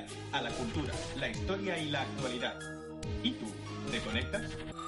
a la cultura, la historia y la actualidad. ¿Y tú, te conectas?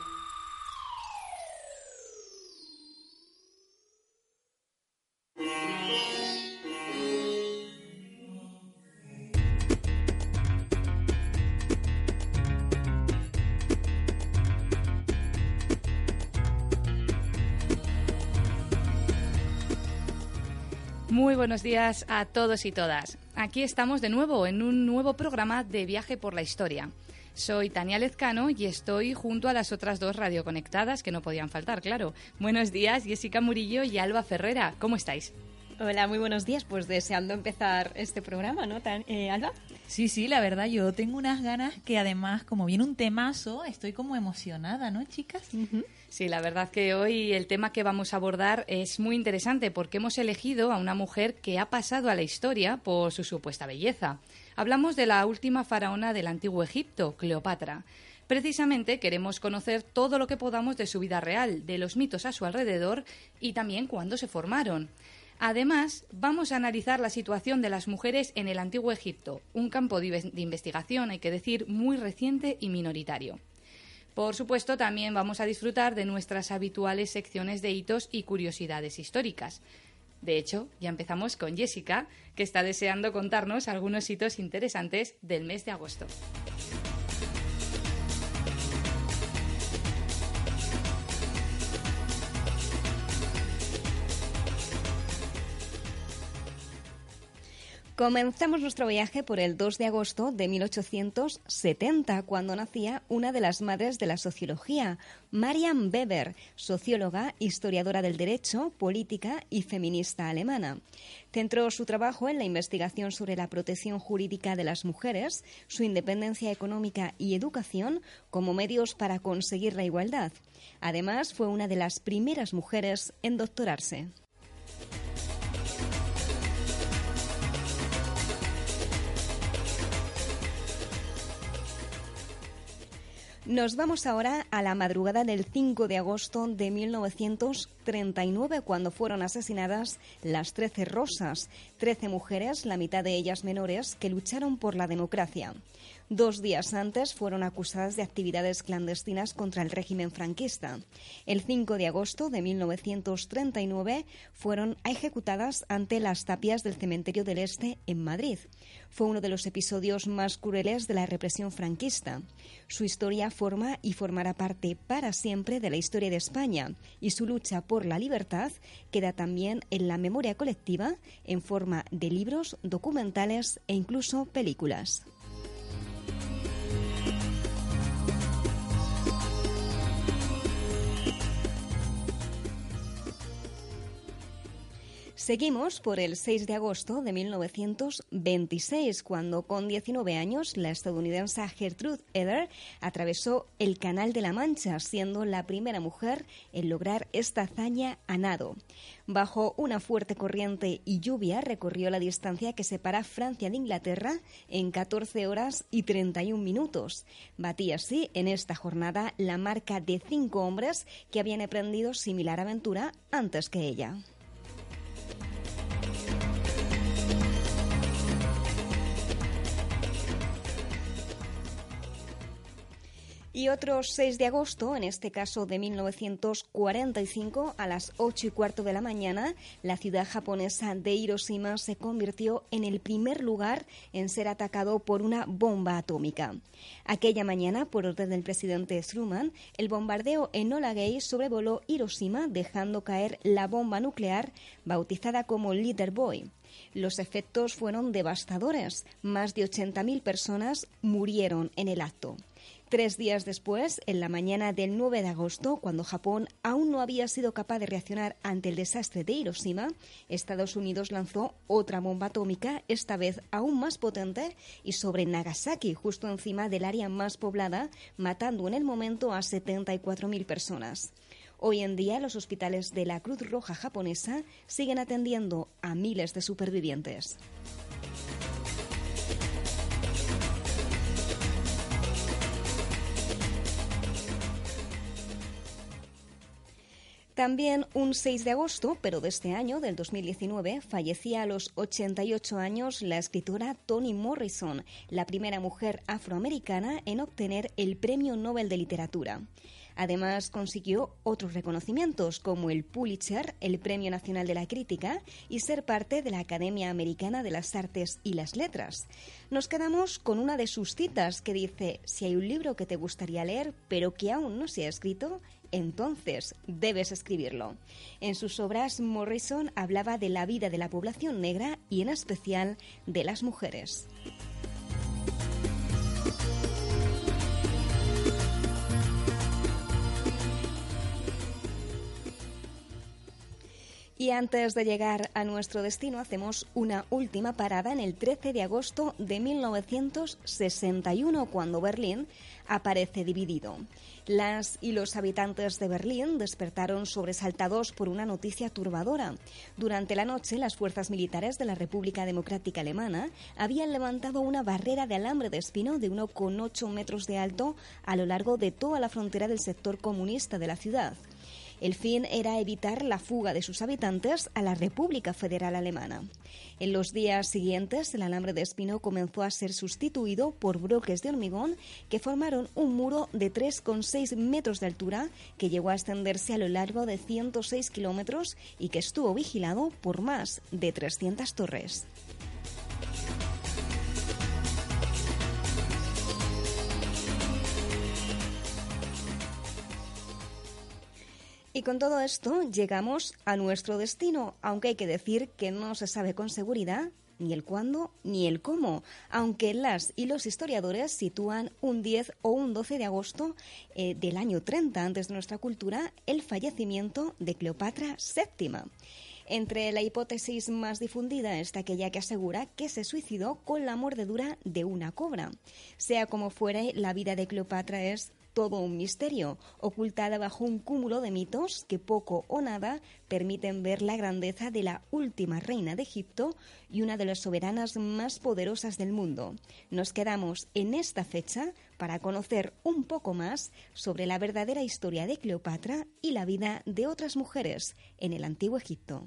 Muy buenos días a todos y todas. Aquí estamos de nuevo en un nuevo programa de Viaje por la Historia. Soy Tania Lezcano y estoy junto a las otras dos radioconectadas que no podían faltar, claro. Buenos días, Jessica Murillo y Alba Ferrera. ¿Cómo estáis? Hola, muy buenos días. Pues deseando empezar este programa, ¿no, Alba? Sí, la verdad, yo tengo unas ganas que además, como viene un temazo, estoy como emocionada, ¿no, chicas? Uh-huh. Sí, la verdad que hoy el tema que vamos a abordar es muy interesante porque hemos elegido a una mujer que ha pasado a la historia por su supuesta belleza. Hablamos de la última faraona del Antiguo Egipto, Cleopatra. Precisamente queremos conocer todo lo que podamos de su vida real, de los mitos a su alrededor y también cuándo se formaron. Además, vamos a analizar la situación de las mujeres en el Antiguo Egipto, un campo de investigación, hay que decir, muy reciente y minoritario. Por supuesto, también vamos a disfrutar de nuestras habituales secciones de hitos y curiosidades históricas. De hecho, ya empezamos con Jessica, que está deseando contarnos algunos hitos interesantes del mes de agosto. Comenzamos nuestro viaje por el 2 de agosto de 1870, cuando nacía una de las madres de la sociología, Marian Weber, socióloga, historiadora del derecho, política y feminista alemana. Centró su trabajo en la investigación sobre la protección jurídica de las mujeres, su independencia económica y educación como medios para conseguir la igualdad. Además, fue una de las primeras mujeres en doctorarse. Nos vamos ahora a la madrugada del 5 de agosto de 1939, cuando fueron asesinadas las 13 Rosas, 13 mujeres, la mitad de ellas menores, que lucharon por la democracia. 2 días antes fueron acusadas de actividades clandestinas contra el régimen franquista. El 5 de agosto de 1939 fueron ejecutadas ante las tapias del Cementerio del Este en Madrid. Fue uno de los episodios más crueles de la represión franquista. Su historia forma y formará parte para siempre de la historia de España, y su lucha por la libertad queda también en la memoria colectiva en forma de libros, documentales e incluso películas. Seguimos por el 6 de agosto de 1926, cuando con 19 años la estadounidense Gertrude Eder atravesó el Canal de la Mancha, siendo la primera mujer en lograr esta hazaña a nado. Bajo una fuerte corriente y lluvia recorrió la distancia que separa Francia de Inglaterra en 14 horas y 31 minutos. Batía así en esta jornada la marca de 5 hombres que habían emprendido similar aventura antes que ella. Y otro 6 de agosto, en este caso de 1945, a las 8:15 de la mañana, la ciudad japonesa de Hiroshima se convirtió en el primer lugar en ser atacado por una bomba atómica. Aquella mañana, por orden del presidente Truman, el bombardeo Enola Gay sobrevoló Hiroshima, dejando caer la bomba nuclear bautizada como Little Boy. Los efectos fueron devastadores. Más de 80.000 personas murieron en el acto. 3 días después, en la mañana del 9 de agosto, cuando Japón aún no había sido capaz de reaccionar ante el desastre de Hiroshima, Estados Unidos lanzó otra bomba atómica, esta vez aún más potente, y sobre Nagasaki, justo encima del área más poblada, matando en el momento a 74.000 personas. Hoy en día, los hospitales de la Cruz Roja japonesa siguen atendiendo a miles de supervivientes. También un 6 de agosto, pero de este año, del 2019, fallecía a los 88 años la escritora Toni Morrison, la primera mujer afroamericana en obtener el Premio Nobel de Literatura. Además, consiguió otros reconocimientos como el Pulitzer, el Premio Nacional de la Crítica y ser parte de la Academia Americana de las Artes y las Letras. Nos quedamos con una de sus citas que dice: si hay un libro que te gustaría leer pero que aún no se ha escrito, entonces debes escribirlo. En sus obras, Morrison hablaba de la vida de la población negra y en especial de las mujeres. Y antes de llegar a nuestro destino, hacemos una última parada en el 13 de agosto de 1961, cuando Berlín aparece dividido. Las y los habitantes de Berlín despertaron sobresaltados por una noticia turbadora. Durante la noche, las fuerzas militares de la República Democrática Alemana habían levantado una barrera de alambre de espino de 1,8 metros de alto a lo largo de toda la frontera del sector comunista de la ciudad. El fin era evitar la fuga de sus habitantes a la República Federal Alemana. En los días siguientes, el alambre de espino comenzó a ser sustituido por bloques de hormigón que formaron un muro de 3,6 metros de altura que llegó a extenderse a lo largo de 106 kilómetros y que estuvo vigilado por más de 300 torres. Y con todo esto llegamos a nuestro destino, aunque hay que decir que no se sabe con seguridad ni el cuándo ni el cómo, aunque las y los historiadores sitúan un 10 o un 12 de agosto del año 30 antes de nuestra cultura el fallecimiento de Cleopatra VII. Entre la hipótesis más difundida está aquella que asegura que se suicidó con la mordedura de una cobra. Sea como fuere, la vida de Cleopatra es todo un misterio, ocultada bajo un cúmulo de mitos que poco o nada permiten ver la grandeza de la última reina de Egipto y una de las soberanas más poderosas del mundo. Nos quedamos en esta fecha para conocer un poco más sobre la verdadera historia de Cleopatra y la vida de otras mujeres en el Antiguo Egipto.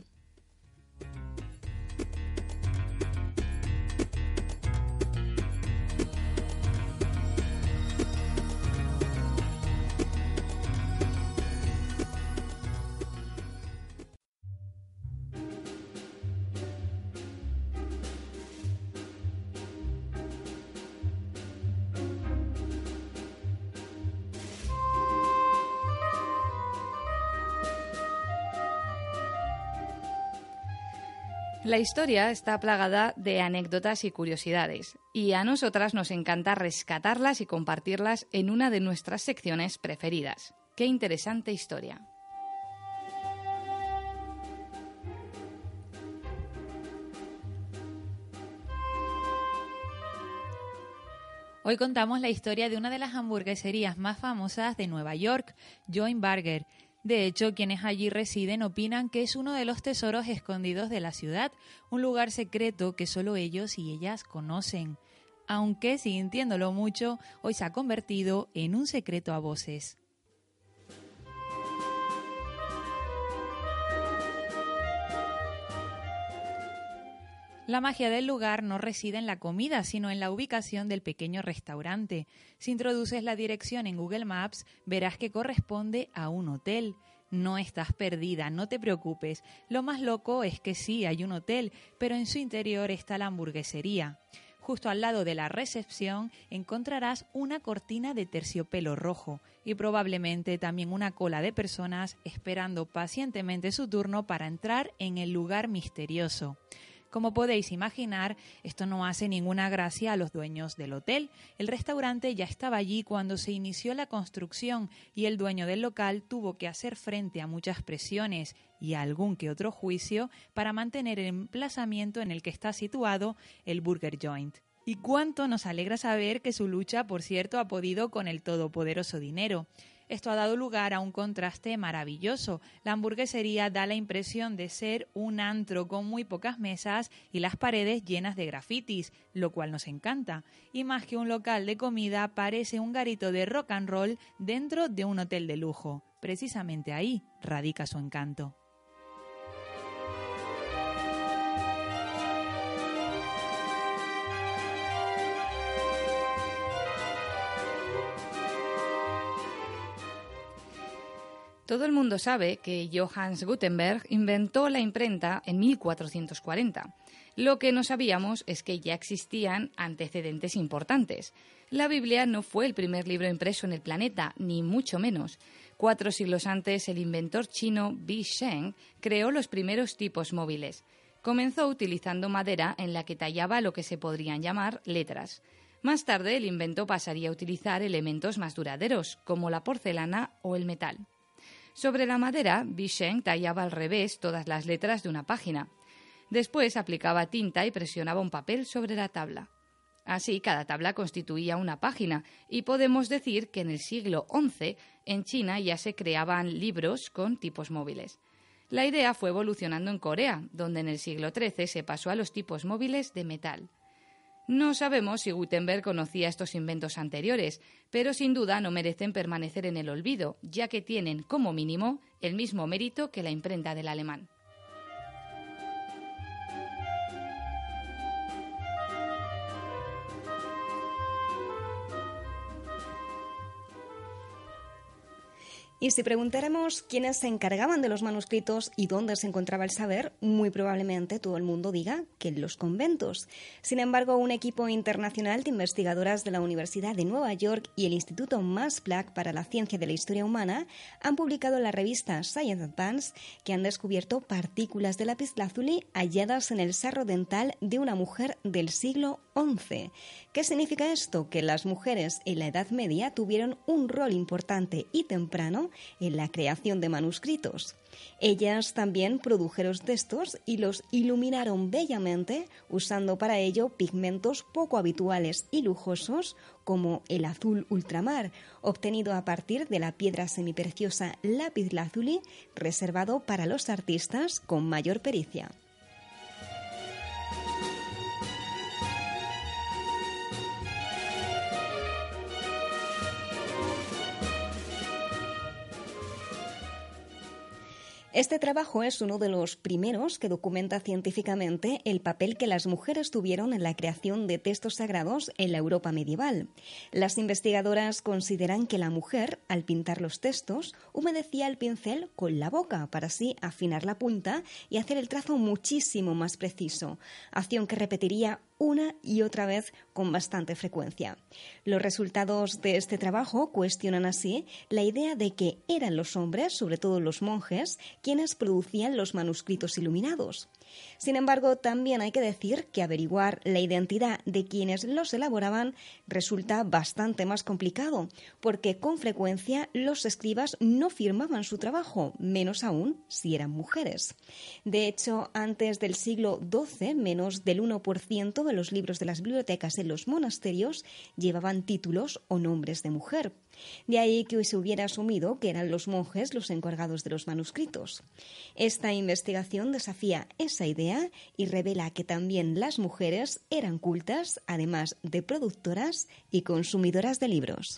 La historia está plagada de anécdotas y curiosidades, y a nosotras nos encanta rescatarlas y compartirlas en una de nuestras secciones preferidas. ¡Qué interesante historia! Hoy contamos la historia de una de las hamburgueserías más famosas de Nueva York, Joint Burger. De hecho, quienes allí residen opinan que es uno de los tesoros escondidos de la ciudad, un lugar secreto que solo ellos y ellas conocen. Aunque, sintiéndolo mucho, hoy se ha convertido en un secreto a voces. La magia del lugar no reside en la comida, sino en la ubicación del pequeño restaurante. Si introduces la dirección en Google Maps, verás que corresponde a un hotel. No estás perdida, no te preocupes. Lo más loco es que sí, hay un hotel, pero en su interior está la hamburguesería. Justo al lado de la recepción encontrarás una cortina de terciopelo rojo y probablemente también una cola de personas esperando pacientemente su turno para entrar en el lugar misterioso. Como podéis imaginar, esto no hace ninguna gracia a los dueños del hotel. El restaurante ya estaba allí cuando se inició la construcción y el dueño del local tuvo que hacer frente a muchas presiones y a algún que otro juicio para mantener el emplazamiento en el que está situado el Burger Joint. Y cuánto nos alegra saber que su lucha, por cierto, ha podido con el todopoderoso dinero. Esto ha dado lugar a un contraste maravilloso. La hamburguesería da la impresión de ser un antro con muy pocas mesas y las paredes llenas de grafitis, lo cual nos encanta. Y más que un local de comida, parece un garito de rock and roll dentro de un hotel de lujo. Precisamente ahí radica su encanto. Todo el mundo sabe que Johannes Gutenberg inventó la imprenta en 1440. Lo que no sabíamos es que ya existían antecedentes importantes. La Biblia no fue el primer libro impreso en el planeta, ni mucho menos. 4 siglos antes, el inventor chino Bi Sheng creó los primeros tipos móviles. Comenzó utilizando madera en la que tallaba lo que se podrían llamar letras. Más tarde, el invento pasaría a utilizar elementos más duraderos, como la porcelana o el metal. Sobre la madera, Bi Sheng tallaba al revés todas las letras de una página. Después aplicaba tinta y presionaba un papel sobre la tabla. Así, cada tabla constituía una página, y podemos decir que en el siglo XI, en China ya se creaban libros con tipos móviles. La idea fue evolucionando en Corea, donde en el siglo XIII se pasó a los tipos móviles de metal. No sabemos si Gutenberg conocía estos inventos anteriores, pero sin duda no merecen permanecer en el olvido, ya que tienen, como mínimo, el mismo mérito que la imprenta del alemán. Y si preguntáramos quiénes se encargaban de los manuscritos y dónde se encontraba el saber, muy probablemente todo el mundo diga que en los conventos. Sin embargo, un equipo internacional de investigadoras de la Universidad de Nueva York y el Instituto Max Planck para la Ciencia de la Historia Humana han publicado en la revista Science Advance que han descubierto partículas de lapislázuli halladas en el sarro dental de una mujer del siglo XI. ¿Qué significa esto? Que las mujeres en la Edad Media tuvieron un rol importante y temprano en la creación de manuscritos. Ellas también produjeron textos y los iluminaron bellamente, usando para ello pigmentos poco habituales y lujosos como el azul ultramar, obtenido a partir de la piedra semipreciosa lapislázuli, reservado para los artistas con mayor pericia. Este trabajo es uno de los primeros que documenta científicamente el papel que las mujeres tuvieron en la creación de textos sagrados en la Europa medieval. Las investigadoras consideran que la mujer, al pintar los textos, humedecía el pincel con la boca para así afinar la punta y hacer el trazo muchísimo más preciso, acción que repetiría una y otra vez con bastante frecuencia. Los resultados de este trabajo cuestionan así la idea de que eran los hombres, sobre todo los monjes, quienes producían los manuscritos iluminados. Sin embargo, también hay que decir que averiguar la identidad de quienes los elaboraban resulta bastante más complicado, porque con frecuencia los escribas no firmaban su trabajo, menos aún si eran mujeres. De hecho, antes del siglo XII, menos del 1% de los libros de las bibliotecas en los monasterios llevaban títulos o nombres de mujer. De ahí que se hubiera asumido que eran los monjes los encargados de los manuscritos. Esta investigación desafía esa idea y revela que también las mujeres eran cultas, además de productoras y consumidoras de libros.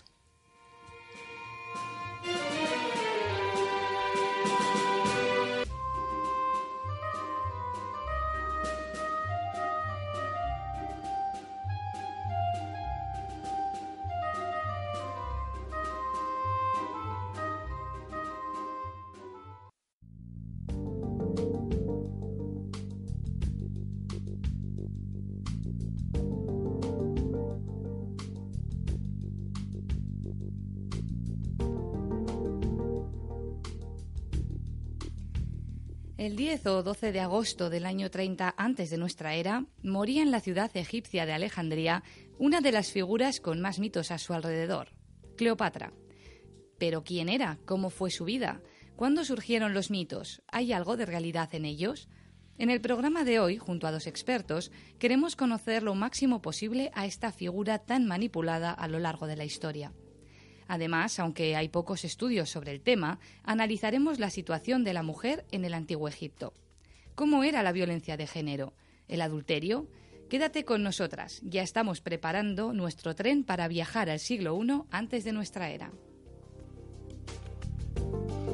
El 10 o 12 de agosto del año 30 antes de nuestra era, moría en la ciudad egipcia de Alejandría una de las figuras con más mitos a su alrededor, Cleopatra. ¿Pero quién era? ¿Cómo fue su vida? ¿Cuándo surgieron los mitos? ¿Hay algo de realidad en ellos? En el programa de hoy, junto a 2 expertos, queremos conocer lo máximo posible a esta figura tan manipulada a lo largo de la historia. Además, aunque hay pocos estudios sobre el tema, analizaremos la situación de la mujer en el Antiguo Egipto. ¿Cómo era la violencia de género? ¿El adulterio? Quédate con nosotras, ya estamos preparando nuestro tren para viajar al siglo I antes de nuestra era.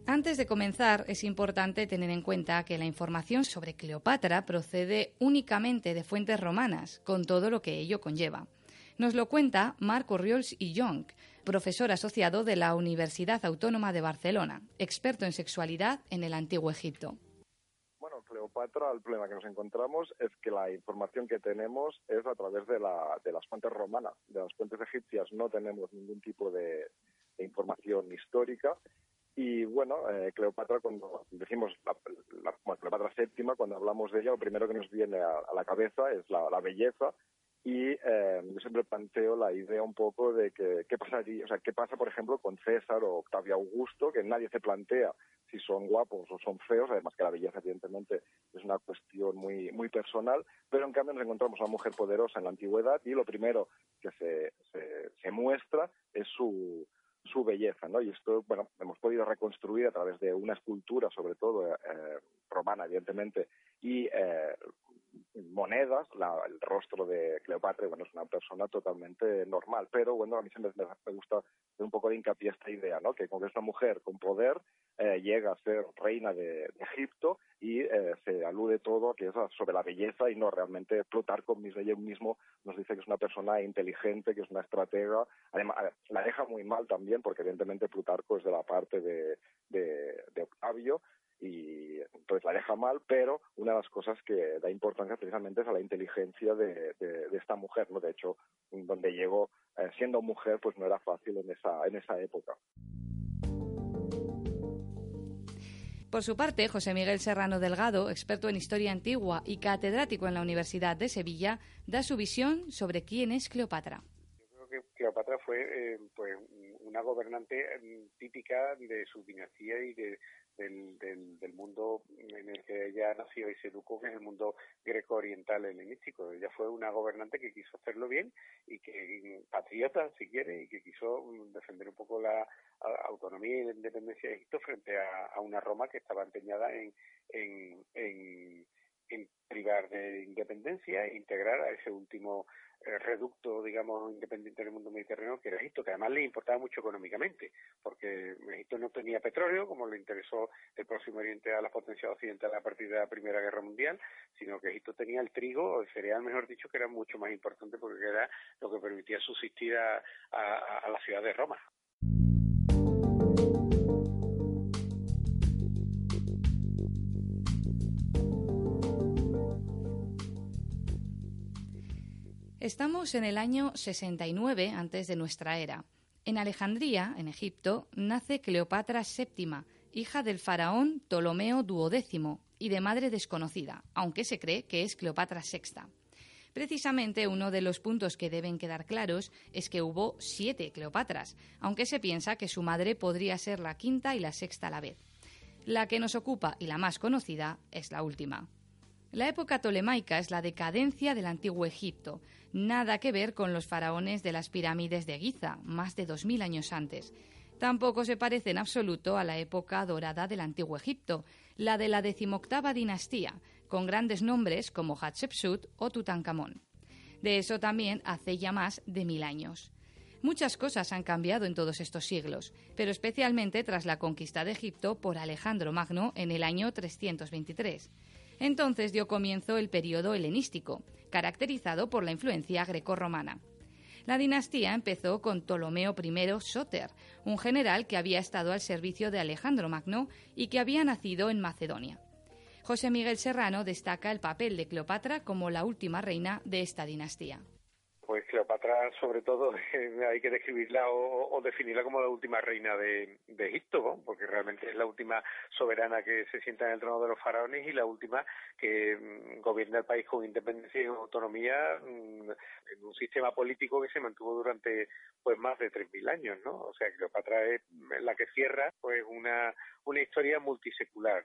Antes de comenzar, es importante tener en cuenta que la información sobre Cleopatra procede únicamente de fuentes romanas, con todo lo que ello conlleva. Nos lo cuenta Marc Orriols i Jonch, profesor asociado de la Universidad Autónoma de Barcelona, experto en sexualidad en el Antiguo Egipto. Bueno, Cleopatra, el problema que nos encontramos es que la información que tenemos es a través de las fuentes romanas. De las fuentes egipcias no tenemos ningún tipo de información histórica. Y bueno, Cleopatra, cuando decimos Cleopatra VII, cuando hablamos de ella, lo primero que nos viene a la cabeza es la belleza. Y yo siempre planteo la idea un poco de que qué pasaría, o sea, qué pasa, por ejemplo, con César o Octavio Augusto, que nadie se plantea si son guapos o son feos, además que la belleza, evidentemente, es una cuestión muy, muy personal, pero en cambio nos encontramos a una mujer poderosa en la antigüedad y lo primero que se muestra es su belleza, ¿no? Y esto, bueno, hemos podido reconstruir a través de una escultura, sobre todo romana, evidentemente, y monedas, el rostro de Cleopatra, bueno, es una persona totalmente normal, pero bueno, a mí siempre me gusta hacer un poco de hincapié a esta idea, ¿no? Que como es una mujer con poder, llega a ser reina de Egipto y se alude todo que es sobre la belleza y no realmente Plutarco mismo nos dice que es una persona inteligente, que es una estratega. Además, la deja muy mal también porque evidentemente Plutarco es de la parte de Octavio y entonces la deja mal, pero una de las cosas que da importancia precisamente es a la inteligencia de esta mujer, ¿no? De hecho, donde llegó siendo mujer, pues no era fácil en esa época. Por su parte, José Miguel Serrano Delgado, experto en historia antigua y catedrático en la Universidad de Sevilla, da su visión sobre quién es Cleopatra. Yo creo que Cleopatra fue pues una gobernante típica de su dinastía y del mundo en el que ella nació y se educó, que es el mundo greco-oriental helenístico. Ella fue una gobernante que quiso hacerlo bien y que patriota, si quiere, y que quiso defender un poco la autonomía y la independencia de Egipto frente a una Roma que estaba empeñada en privar de independencia e integrar a ese último reducto, digamos, independiente del mundo mediterráneo, que era Egipto, que además le importaba mucho económicamente, porque Egipto no tenía petróleo, como le interesó el Próximo Oriente a las potencias occidentales a partir de la Primera Guerra Mundial, sino que Egipto tenía el trigo, o el cereal, mejor dicho, que era mucho más importante porque era lo que permitía subsistir a la ciudad de Roma. Estamos en el año 69 antes de nuestra era. En Alejandría, en Egipto, nace Cleopatra VII, hija del faraón Ptolomeo XII y de madre desconocida, aunque se cree que es Cleopatra VI. Precisamente uno de los puntos que deben quedar claros es que hubo 7 Cleopatras, aunque se piensa que su madre podría ser la quinta y la sexta a la vez. La que nos ocupa y la más conocida es la última. La época tolemaica es la decadencia del Antiguo Egipto, nada que ver con los faraones de las pirámides de Giza, más de 2000 años antes. Tampoco se parece en absoluto a la época dorada del Antiguo Egipto, la de la 18ª dinastía, con grandes nombres como Hatshepsut o Tutankamón. De eso también hace ya más de 1000 años. Muchas cosas han cambiado en todos estos siglos, pero especialmente tras la conquista de Egipto por Alejandro Magno en el año 323. Entonces dio comienzo el periodo helenístico, caracterizado por la influencia grecorromana. La dinastía empezó con Ptolomeo I Sóter, un general que había estado al servicio de Alejandro Magno y que había nacido en Macedonia. José Miguel Serrano destaca el papel de Cleopatra como la última reina de esta dinastía. Pues Cleopatra, sobre todo, hay que describirla o definirla como la última reina de Egipto, ¿no? Porque realmente es la última soberana que se sienta en el trono de los faraones y la última que gobierna el país con independencia y autonomía en un sistema político que se mantuvo durante pues más de 3000 años, ¿no? O sea, Cleopatra es la que cierra pues una historia multisecular.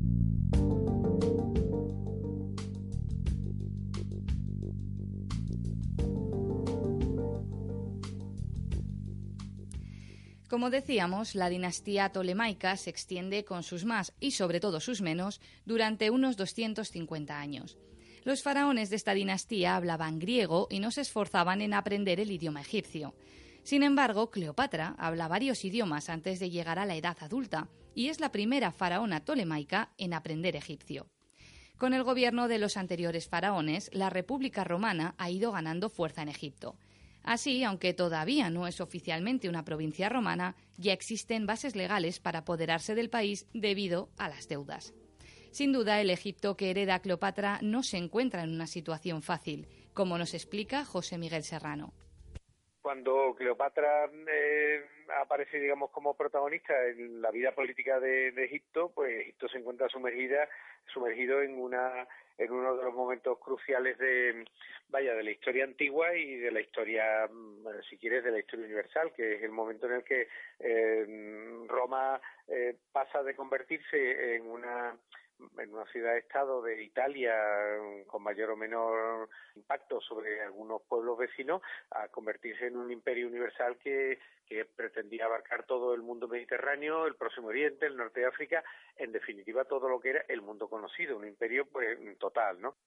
Como decíamos, la dinastía tolemaica se extiende con sus más y sobre todo sus menos durante unos 250 años. Los faraones de esta dinastía hablaban griego y no se esforzaban en aprender el idioma egipcio. Sin embargo, Cleopatra habla varios idiomas antes de llegar a la edad adulta y es la primera faraona tolemaica en aprender egipcio. Con el gobierno de los anteriores faraones, la República Romana ha ido ganando fuerza en Egipto. Así, aunque todavía no es oficialmente una provincia romana, ya existen bases legales para apoderarse del país debido a las deudas. Sin duda, el Egipto que hereda Cleopatra no se encuentra en una situación fácil, como nos explica José Miguel Serrano. Cuando Cleopatra aparece, digamos, como protagonista en la vida política de Egipto, pues Egipto se encuentra sumergido en uno de los momentos cruciales de la historia antigua y de la historia, si quieres, de la historia universal, que es el momento en el que Roma pasa de convertirse en una ciudad-estado de Italia con mayor o menor impacto sobre algunos pueblos vecinos a convertirse en un imperio universal que pretendía abarcar todo el mundo mediterráneo, el Próximo Oriente, el norte de África, en definitiva todo lo que era el mundo conocido, un imperio pues total, ¿no?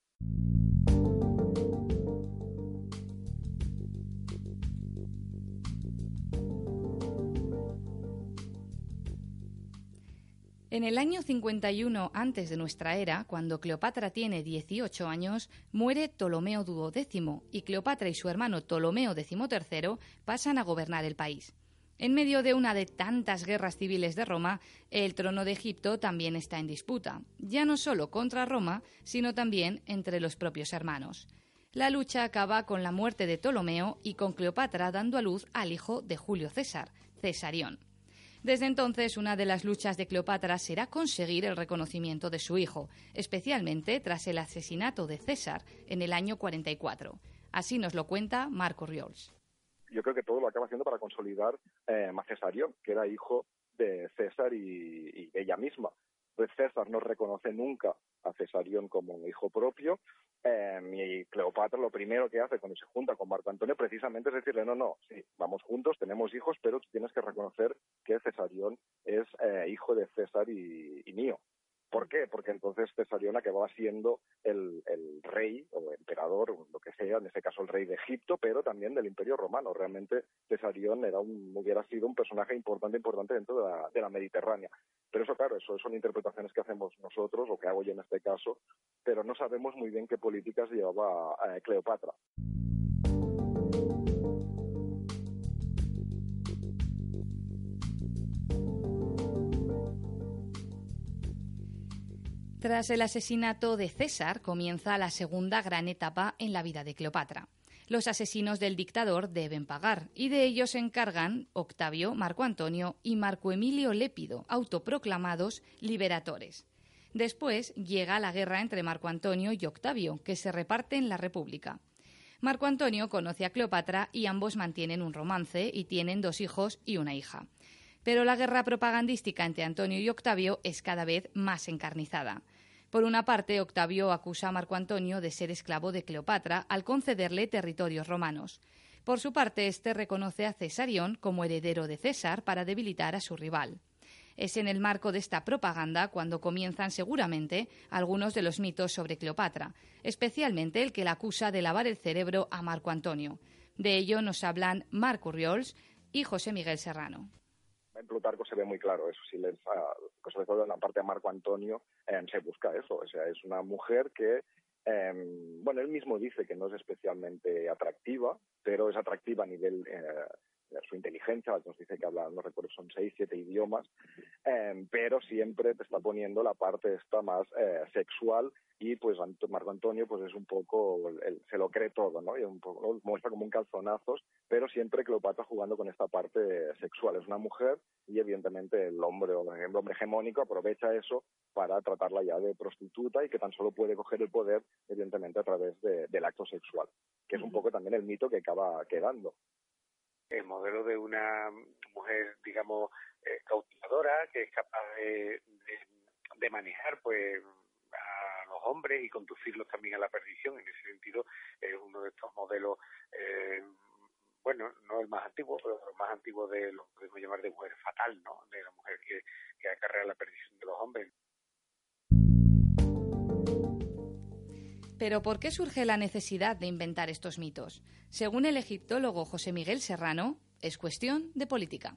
En el año 51 antes de nuestra era, cuando Cleopatra tiene 18 años, muere Ptolomeo XII y Cleopatra y su hermano Ptolomeo XIII pasan a gobernar el país. En medio de una de tantas guerras civiles de Roma, el trono de Egipto también está en disputa, ya no solo contra Roma, sino también entre los propios hermanos. La lucha acaba con la muerte de Ptolomeo y con Cleopatra dando a luz al hijo de Julio César, Cesarión. Desde entonces, una de las luchas de Cleopatra será conseguir el reconocimiento de su hijo, especialmente tras el asesinato de César en el año 44. Así nos lo cuenta Marco Riols. Yo creo que todo lo acaba haciendo para consolidar a Cesarión, que era hijo de César y ella misma. Pues César no reconoce nunca a Cesarión como un hijo propio, y Cleopatra lo primero que hace cuando se junta con Marco Antonio precisamente es decirle, no, sí, vamos juntos, tenemos hijos, pero tú tienes que reconocer que Cesarión es hijo de César y mío. ¿Por qué? Porque entonces Cesarión acababa siendo el rey o emperador, o lo que sea, en este caso el rey de Egipto, pero también del Imperio Romano. Realmente Cesarión hubiera sido un personaje importante dentro de la Mediterránea. Pero eso, claro, eso son interpretaciones que hacemos nosotros, o que hago yo en este caso, pero no sabemos muy bien qué políticas llevaba Cleopatra. Tras el asesinato de César, comienza la segunda gran etapa en la vida de Cleopatra. Los asesinos del dictador deben pagar, y de ellos se encargan Octavio, Marco Antonio y Marco Emilio Lépido, autoproclamados liberadores. Después llega la guerra entre Marco Antonio y Octavio, que se reparten la República. Marco Antonio conoce a Cleopatra y ambos mantienen un romance y tienen 2 hijos y una hija. Pero la guerra propagandística entre Antonio y Octavio es cada vez más encarnizada. Por una parte, Octavio acusa a Marco Antonio de ser esclavo de Cleopatra al concederle territorios romanos. Por su parte, este reconoce a Cesarión como heredero de César para debilitar a su rival. Es en el marco de esta propaganda cuando comienzan seguramente algunos de los mitos sobre Cleopatra, especialmente el que la acusa de lavar el cerebro a Marco Antonio. De ello nos hablan Marco Riols y José Miguel Serrano. En Plutarco se ve muy claro eso, sobre todo en la parte de Marco Antonio se busca eso, o sea, es una mujer que, él mismo dice que no es especialmente atractiva, pero es atractiva a nivel de su inteligencia, nos dice que habla, no recuerdo, son 6, 7 idiomas, pero siempre te está poniendo la parte esta más sexual, y pues Marco Antonio pues es un poco, se lo cree todo, ¿no? Y un poco muestra como un calzonazos, pero siempre Cleopatra jugando con esta parte sexual. Es una mujer y evidentemente el hombre hegemónico aprovecha eso para tratarla ya de prostituta y que tan solo puede coger el poder evidentemente a través del acto sexual, que es un poco también el mito que acaba quedando. El modelo de una mujer, digamos, cautivadora, que es capaz de manejar pues a los hombres y conducirlos también a la perdición. En ese sentido es uno de estos modelos, no el más antiguo, pero el más antiguo de lo que podemos llamar de mujer fatal, ¿no? De la mujer que acarrea la perdición de los hombres. Pero ¿por qué surge la necesidad de inventar estos mitos? Según el egiptólogo José Miguel Serrano, es cuestión de política.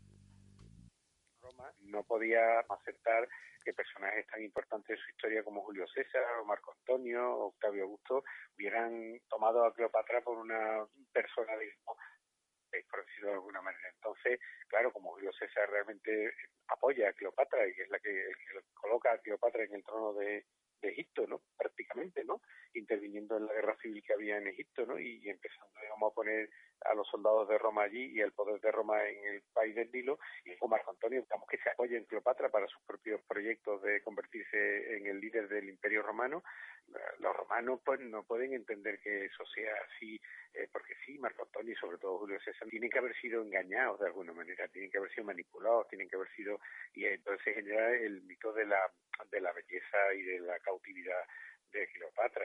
Roma no podía aceptar que personajes tan importantes de su historia como Julio César, o Marco Antonio, o Octavio Augusto hubieran tomado a Cleopatra por una persona, digamos, por decirlo de alguna manera. Entonces, claro, como Julio César realmente apoya a Cleopatra y es la que coloca a Cleopatra en el trono de Egipto, ¿no? Prácticamente, ¿no? Interviniendo en la guerra civil que había en Egipto, ¿no? Y empezando, digamos, a poner a los soldados de Roma allí y el poder de Roma en el país del Nilo, y con Marco Antonio, digamos, que se apoya en Cleopatra para sus propios proyectos de convertirse en el líder del Imperio Romano. Los romanos pues no pueden entender que eso sea así, porque sí, Marco Antonio y sobre todo Julio César tienen que haber sido engañados de alguna manera, tienen que haber sido manipulados, tienen que haber sido, y entonces se genera el mito de la belleza y de la cautividad de Cleopatra.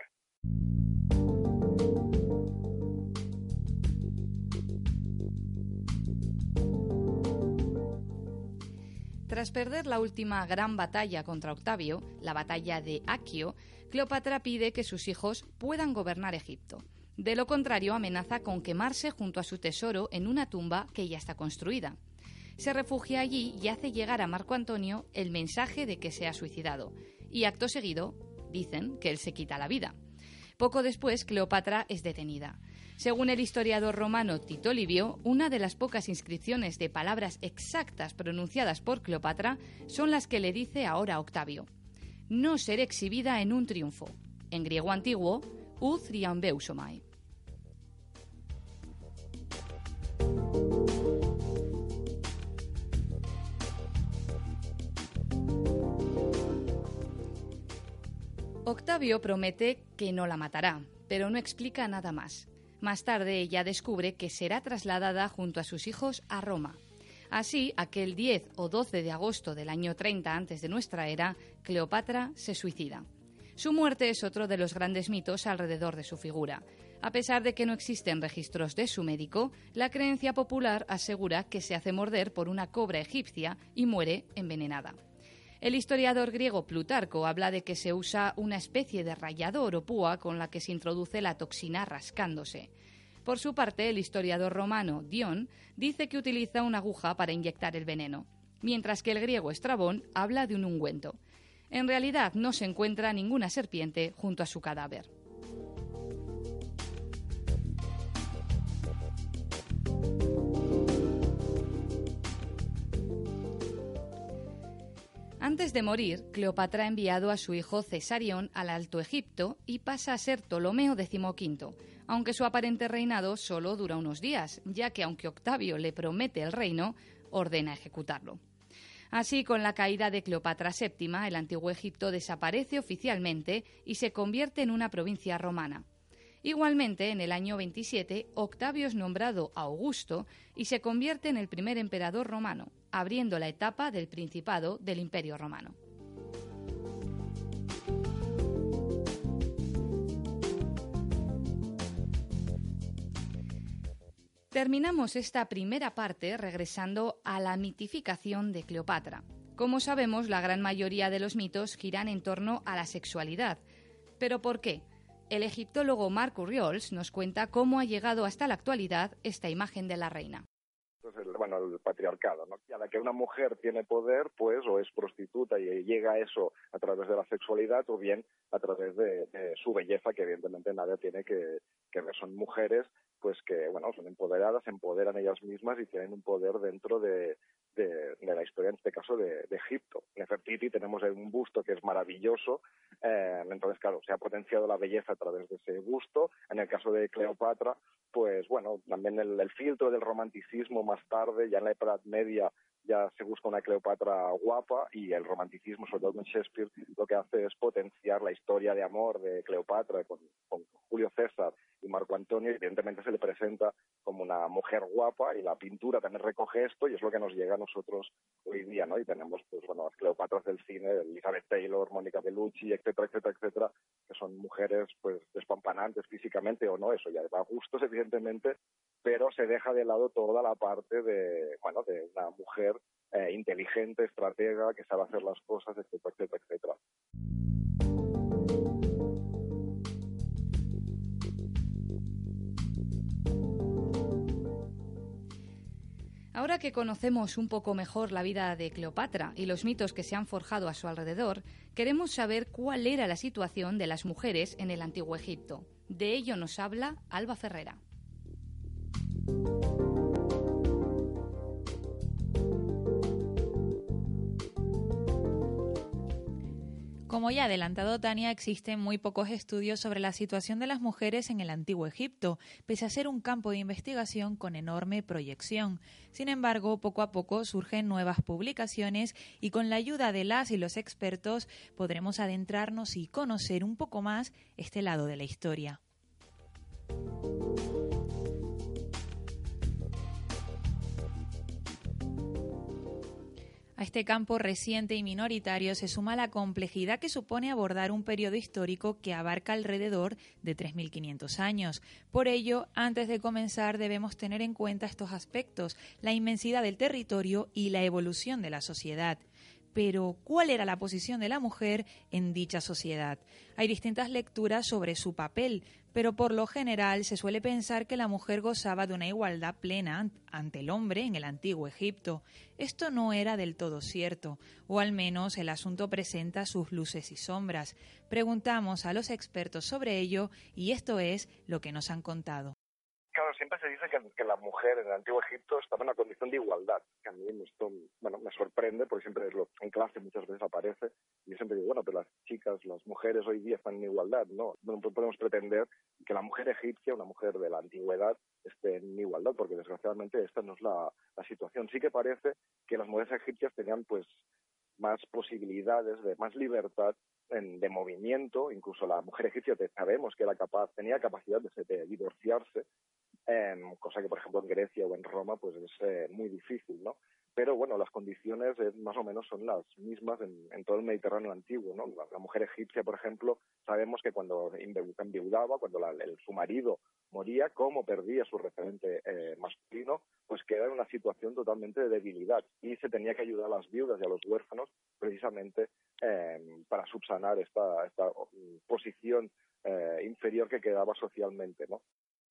Tras perder la última gran batalla contra Octavio, la batalla de Aquio, Cleopatra pide que sus hijos puedan gobernar Egipto. De lo contrario, amenaza con quemarse junto a su tesoro en una tumba que ya está construida. Se refugia allí y hace llegar a Marco Antonio el mensaje de que se ha suicidado. Y acto seguido, dicen que él se quita la vida. Poco después, Cleopatra es detenida. Según el historiador romano Tito Livio, una de las pocas inscripciones de palabras exactas pronunciadas por Cleopatra son las que le dice ahora a Octavio: no ser exhibida en un triunfo. En griego antiguo, ou thriambeusomai. Octavio promete que no la matará, pero no explica nada más. Más tarde ella descubre que será trasladada junto a sus hijos a Roma. Así, aquel 10 o 12 de agosto del año 30 antes de nuestra era, Cleopatra se suicida. Su muerte es otro de los grandes mitos alrededor de su figura. A pesar de que no existen registros de su médico, la creencia popular asegura que se hace morder por una cobra egipcia y muere envenenada. El historiador griego Plutarco habla de que se usa una especie de rallador o púa con la que se introduce la toxina rascándose. Por su parte, el historiador romano Dion dice que utiliza una aguja para inyectar el veneno, mientras que el griego Estrabón habla de un ungüento. En realidad no se encuentra ninguna serpiente junto a su cadáver. Antes de morir, Cleopatra ha enviado a su hijo Cesarión al Alto Egipto y pasa a ser Ptolomeo XV, aunque su aparente reinado solo dura unos días, ya que aunque Octavio le promete el reino, ordena ejecutarlo. Así, con la caída de Cleopatra VII, el Antiguo Egipto desaparece oficialmente y se convierte en una provincia romana. Igualmente, en el año 27, Octavio es nombrado Augusto y se convierte en el primer emperador romano, abriendo la etapa del Principado del Imperio Romano. Terminamos esta primera parte regresando a la mitificación de Cleopatra. Como sabemos, la gran mayoría de los mitos giran en torno a la sexualidad. ¿Pero por qué? El egiptólogo Marc Urriols nos cuenta cómo ha llegado hasta la actualidad esta imagen de la reina. Entonces, el patriarcado, ¿no? Y a la que una mujer tiene poder, pues, o es prostituta y llega a eso a través de la sexualidad, o bien a través de su belleza, que evidentemente nada tiene que ver. Son mujeres, pues, que, son empoderadas, se empoderan ellas mismas y tienen un poder dentro de la historia, en este caso, de Egipto. En Nefertiti tenemos un busto que es maravilloso, entonces, claro, se ha potenciado la belleza a través de ese busto. En el caso de Cleopatra, pues, también el filtro del romanticismo más tarde, ya en la Edad Media, ya se busca una Cleopatra guapa, y el romanticismo, sobre todo con Shakespeare, lo que hace es potenciar la historia de amor de Cleopatra con Julio César y Marco Antonio, y evidentemente se le presenta como una mujer guapa, y la pintura también recoge esto, y es lo que nos llega a nosotros hoy día, ¿no? Y tenemos, las Cleopatras del cine, Elizabeth Taylor, Mónica Bellucci, etcétera, etcétera, etcétera, que son mujeres, pues, despampanantes físicamente o no, eso ya va a gustos, evidentemente, pero se deja de lado toda la parte de una mujer inteligente, estratega, que sabe hacer las cosas, etcétera, etcétera, etcétera. Ahora que conocemos un poco mejor la vida de Cleopatra y los mitos que se han forjado a su alrededor, queremos saber cuál era la situación de las mujeres en el Antiguo Egipto. De ello nos habla Alba Ferrera. Como ya ha adelantado Tania, existen muy pocos estudios sobre la situación de las mujeres en el Antiguo Egipto, pese a ser un campo de investigación con enorme proyección. Sin embargo, poco a poco surgen nuevas publicaciones y con la ayuda de las y los expertos podremos adentrarnos y conocer un poco más este lado de la historia. A este campo reciente y minoritario se suma la complejidad que supone abordar un periodo histórico que abarca alrededor de 3.500 años. Por ello, antes de comenzar debemos tener en cuenta estos aspectos, la inmensidad del territorio y la evolución de la sociedad. Pero, ¿cuál era la posición de la mujer en dicha sociedad? Hay distintas lecturas sobre su papel, pero por lo general se suele pensar que la mujer gozaba de una igualdad plena ante el hombre en el Antiguo Egipto. Esto no era del todo cierto, o al menos el asunto presenta sus luces y sombras. Preguntamos a los expertos sobre ello y esto es lo que nos han contado. Claro, siempre se dice que la mujer en el Antiguo Egipto estaba en una condición de igualdad. Que a mí esto, me sorprende porque siempre en clase muchas veces aparece. Y yo siempre digo, pero las chicas, las mujeres hoy día están en igualdad. No podemos pretender que la mujer egipcia, una mujer de la antigüedad, esté en igualdad, porque desgraciadamente esta no es la situación. Sí que parece que las mujeres egipcias tenían pues más posibilidades, de más libertad de movimiento. Incluso la mujer egipcia sabemos que tenía capacidad de divorciarse, cosa que por ejemplo en Grecia o en Roma pues es muy difícil, ¿no? Pero bueno, las condiciones más o menos son las mismas en todo el Mediterráneo antiguo, ¿no? La mujer egipcia, por ejemplo, sabemos que cuando enviudaba, cuando su marido moría, como perdía su referente masculino, pues queda en una situación totalmente de debilidad y se tenía que ayudar a las viudas y a los huérfanos precisamente para subsanar esta posición inferior que quedaba socialmente, ¿no?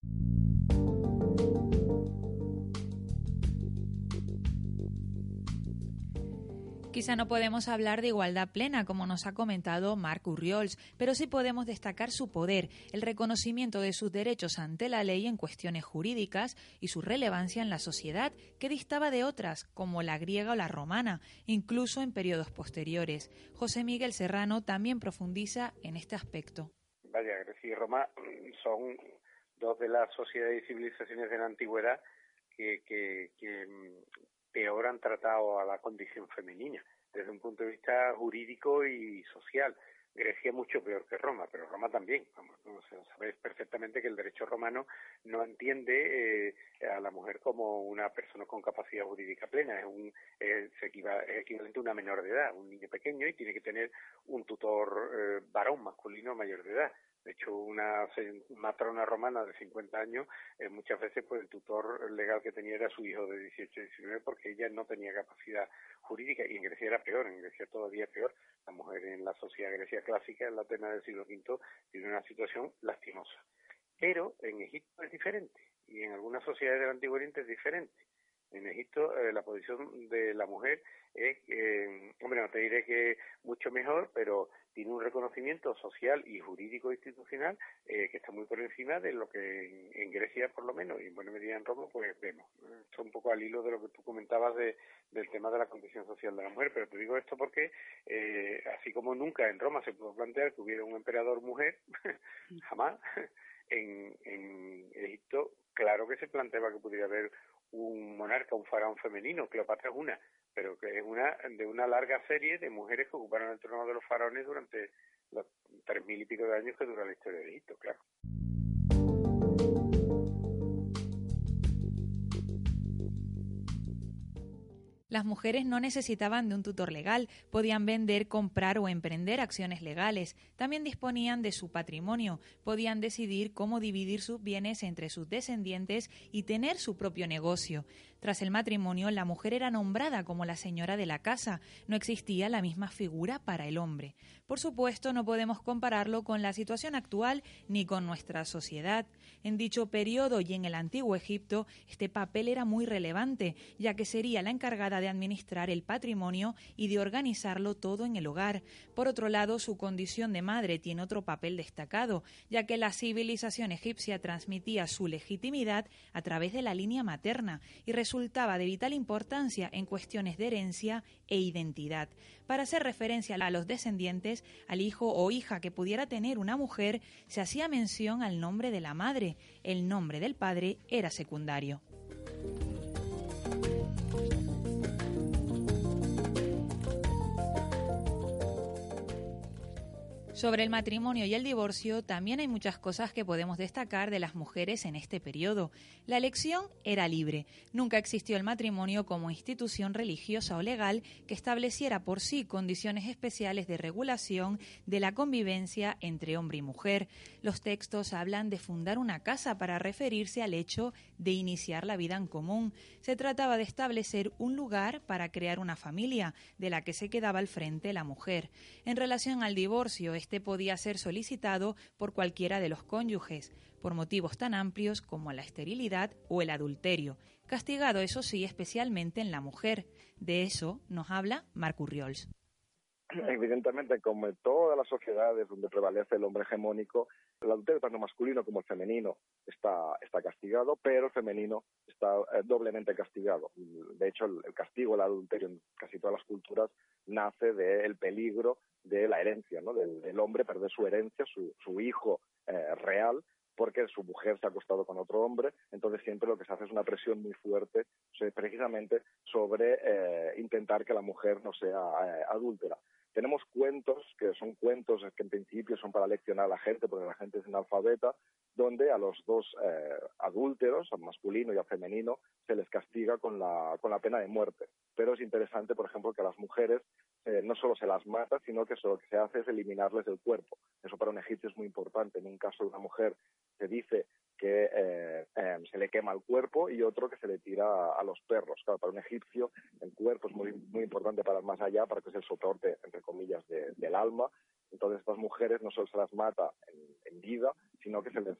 Quizá no podemos hablar de igualdad plena, como nos ha comentado Marc Urriols, pero sí podemos destacar su poder, el reconocimiento de sus derechos ante la ley en cuestiones jurídicas y su relevancia en la sociedad, que distaba de otras, como la griega o la romana, incluso en periodos posteriores. José Miguel Serrano también profundiza en este aspecto. Vaya, Grecia y Roma son dos de las sociedades y civilizaciones de la antigüedad que peor han tratado a la condición femenina desde un punto de vista jurídico y social. Grecia mucho peor que Roma, pero Roma también. Sabéis perfectamente que el derecho romano no entiende a la mujer como una persona con capacidad jurídica plena. Es equivalente a una menor de edad, un niño pequeño, y tiene que tener un tutor varón masculino mayor de edad. De hecho, una matrona romana de 50 años, muchas veces pues el tutor legal que tenía era su hijo de 18 y 19, porque ella no tenía capacidad jurídica, y en Grecia era peor, en Grecia todavía peor. La mujer en la sociedad Grecia clásica, en la Atenas del siglo V, tiene una situación lastimosa. Pero en Egipto es diferente, y en algunas sociedades del Antiguo Oriente es diferente. En Egipto la posición de la mujer es, no te diré que mucho mejor, pero tiene un reconocimiento social y jurídico institucional que está muy por encima de lo que en Grecia, por lo menos, y en buena medida en Roma, pues vemos. Esto un poco al hilo de lo que tú comentabas del tema de la condición social de la mujer, pero te digo esto porque, así como nunca en Roma se pudo plantear que hubiera un emperador mujer, jamás, en Egipto, claro que se planteaba que pudiera haber un monarca, un faraón femenino. Cleopatra es una, pero que es una de una larga serie de mujeres que ocuparon el trono de los faraones durante los 3.000 y pico de años que dura la historia de Egipto, claro. Las mujeres no necesitaban de un tutor legal, podían vender, comprar o emprender acciones legales. También disponían de su patrimonio, podían decidir cómo dividir sus bienes entre sus descendientes y tener su propio negocio. Tras el matrimonio, la mujer era nombrada como la señora de la casa. No existía la misma figura para el hombre. Por supuesto, no podemos compararlo con la situación actual ni con nuestra sociedad. En dicho periodo y en el antiguo Egipto, este papel era muy relevante, ya que sería la encargada de administrar el patrimonio y de organizarlo todo en el hogar. Por otro lado, su condición de madre tiene otro papel destacado, ya que la civilización egipcia transmitía su legitimidad a través de la línea materna y resultaba de vital importancia en cuestiones de herencia e identidad. Para hacer referencia a los descendientes, al hijo o hija que pudiera tener una mujer, se hacía mención al nombre de la madre. El nombre del padre era secundario. Sobre el matrimonio y el divorcio, también hay muchas cosas que podemos destacar de las mujeres en este periodo. La elección era libre. Nunca existió el matrimonio como institución religiosa o legal que estableciera por sí condiciones especiales de regulación de la convivencia entre hombre y mujer. Los textos hablan de fundar una casa para referirse al hecho de iniciar la vida en común. Se trataba de establecer un lugar para crear una familia, de la que se quedaba al frente la mujer. En relación al divorcio, este podía ser solicitado por cualquiera de los cónyuges, por motivos tan amplios como la esterilidad o el adulterio, castigado, eso sí, especialmente en la mujer. De eso nos habla Marc Urriols. Evidentemente, como en todas las sociedades donde prevalece el hombre hegemónico, el adulterio tanto masculino como el femenino está castigado, pero el femenino está doblemente castigado. De hecho, el castigo del adulterio en casi todas las culturas nace del peligro de la herencia, ¿no? Del hombre perder su herencia, su hijo real, porque su mujer se ha acostado con otro hombre. Entonces siempre lo que se hace es una presión muy fuerte precisamente sobre intentar que la mujer no sea adúltera. Tenemos cuentos, que son cuentos que en principio son para leccionar a la gente, porque la gente es analfabeta, donde a los dos adúlteros, al masculino y al femenino, se les castiga con la pena de muerte. Pero es interesante, por ejemplo, que a las mujeres no solo se las mata, sino que lo que se hace es eliminarles del cuerpo. Eso para un egipcio es muy importante. En un caso de una mujer se dice que se le quema el cuerpo y otro que se le tira a los perros. Claro, para un egipcio el cuerpo es muy, muy importante para el más allá, para que es el soporte, entre comillas, del alma. Entonces estas mujeres no solo se las mata en vida, sino que se les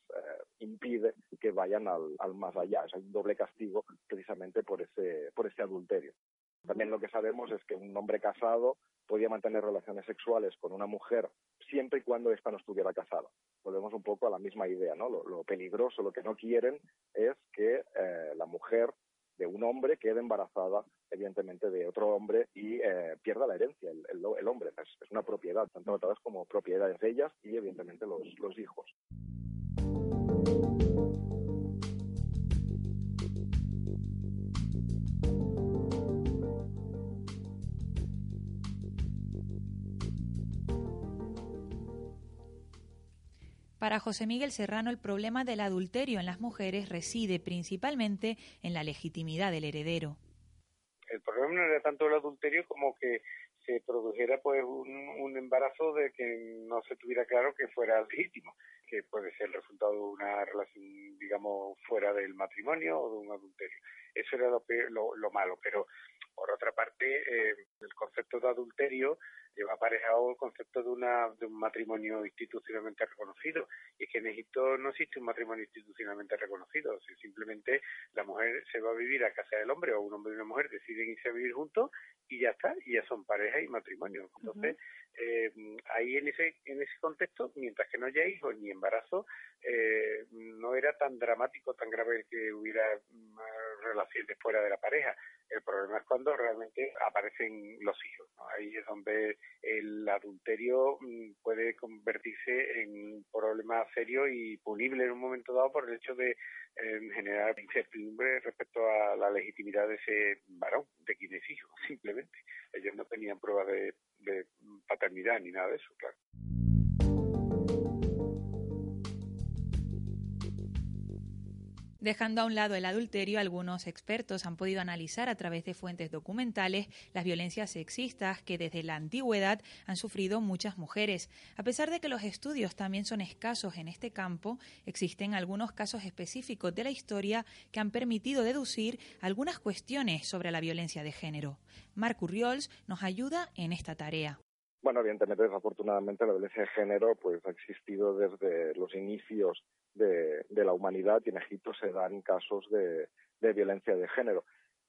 impide que vayan al más allá. Es un doble castigo precisamente por ese adulterio. También lo que sabemos es que un hombre casado podía mantener relaciones sexuales con una mujer siempre y cuando ésta no estuviera casada. Volvemos un poco a la misma idea, ¿no? Lo peligroso, lo que no quieren es que la mujer de un hombre quede embarazada, evidentemente, de otro hombre y pierda la herencia. El hombre es una propiedad, tanto tratadas como propiedades de ellas y, evidentemente, los hijos. Para José Miguel Serrano, el problema del adulterio en las mujeres reside principalmente en la legitimidad del heredero. El problema no era tanto el adulterio como que se produjera pues un embarazo de que no se tuviera claro que fuera legítimo, que puede ser el resultado de una relación, digamos, fuera del matrimonio o de un adulterio. Eso era lo malo, pero por otra parte, el concepto de adulterio lleva aparejado el concepto de un matrimonio institucionalmente reconocido. Y es que en Egipto no existe un matrimonio institucionalmente reconocido. O sea, simplemente la mujer se va a vivir a casa del hombre, o un hombre y una mujer deciden irse a vivir juntos y ya está, y ya son pareja y matrimonio. Entonces, ahí en ese contexto, mientras que no haya hijos ni embarazo, no era tan dramático, tan grave que hubiera relaciones fuera de la pareja. El problema es cuando realmente aparecen los hijos, ¿no? Ahí es donde el adulterio puede convertirse en un problema serio y punible en un momento dado por el hecho de generar incertidumbre respecto a la legitimidad de ese varón, de quien es hijo, simplemente. Ellos no tenían pruebas de paternidad ni nada de eso, claro. Dejando a un lado el adulterio, algunos expertos han podido analizar a través de fuentes documentales las violencias sexistas que desde la antigüedad han sufrido muchas mujeres. A pesar de que los estudios también son escasos en este campo, existen algunos casos específicos de la historia que han permitido deducir algunas cuestiones sobre la violencia de género. Marc Urriols nos ayuda en esta tarea. Bueno, evidentemente, desafortunadamente, la violencia de género pues ha existido desde los inicios de la humanidad, y en Egipto se dan casos de violencia de género.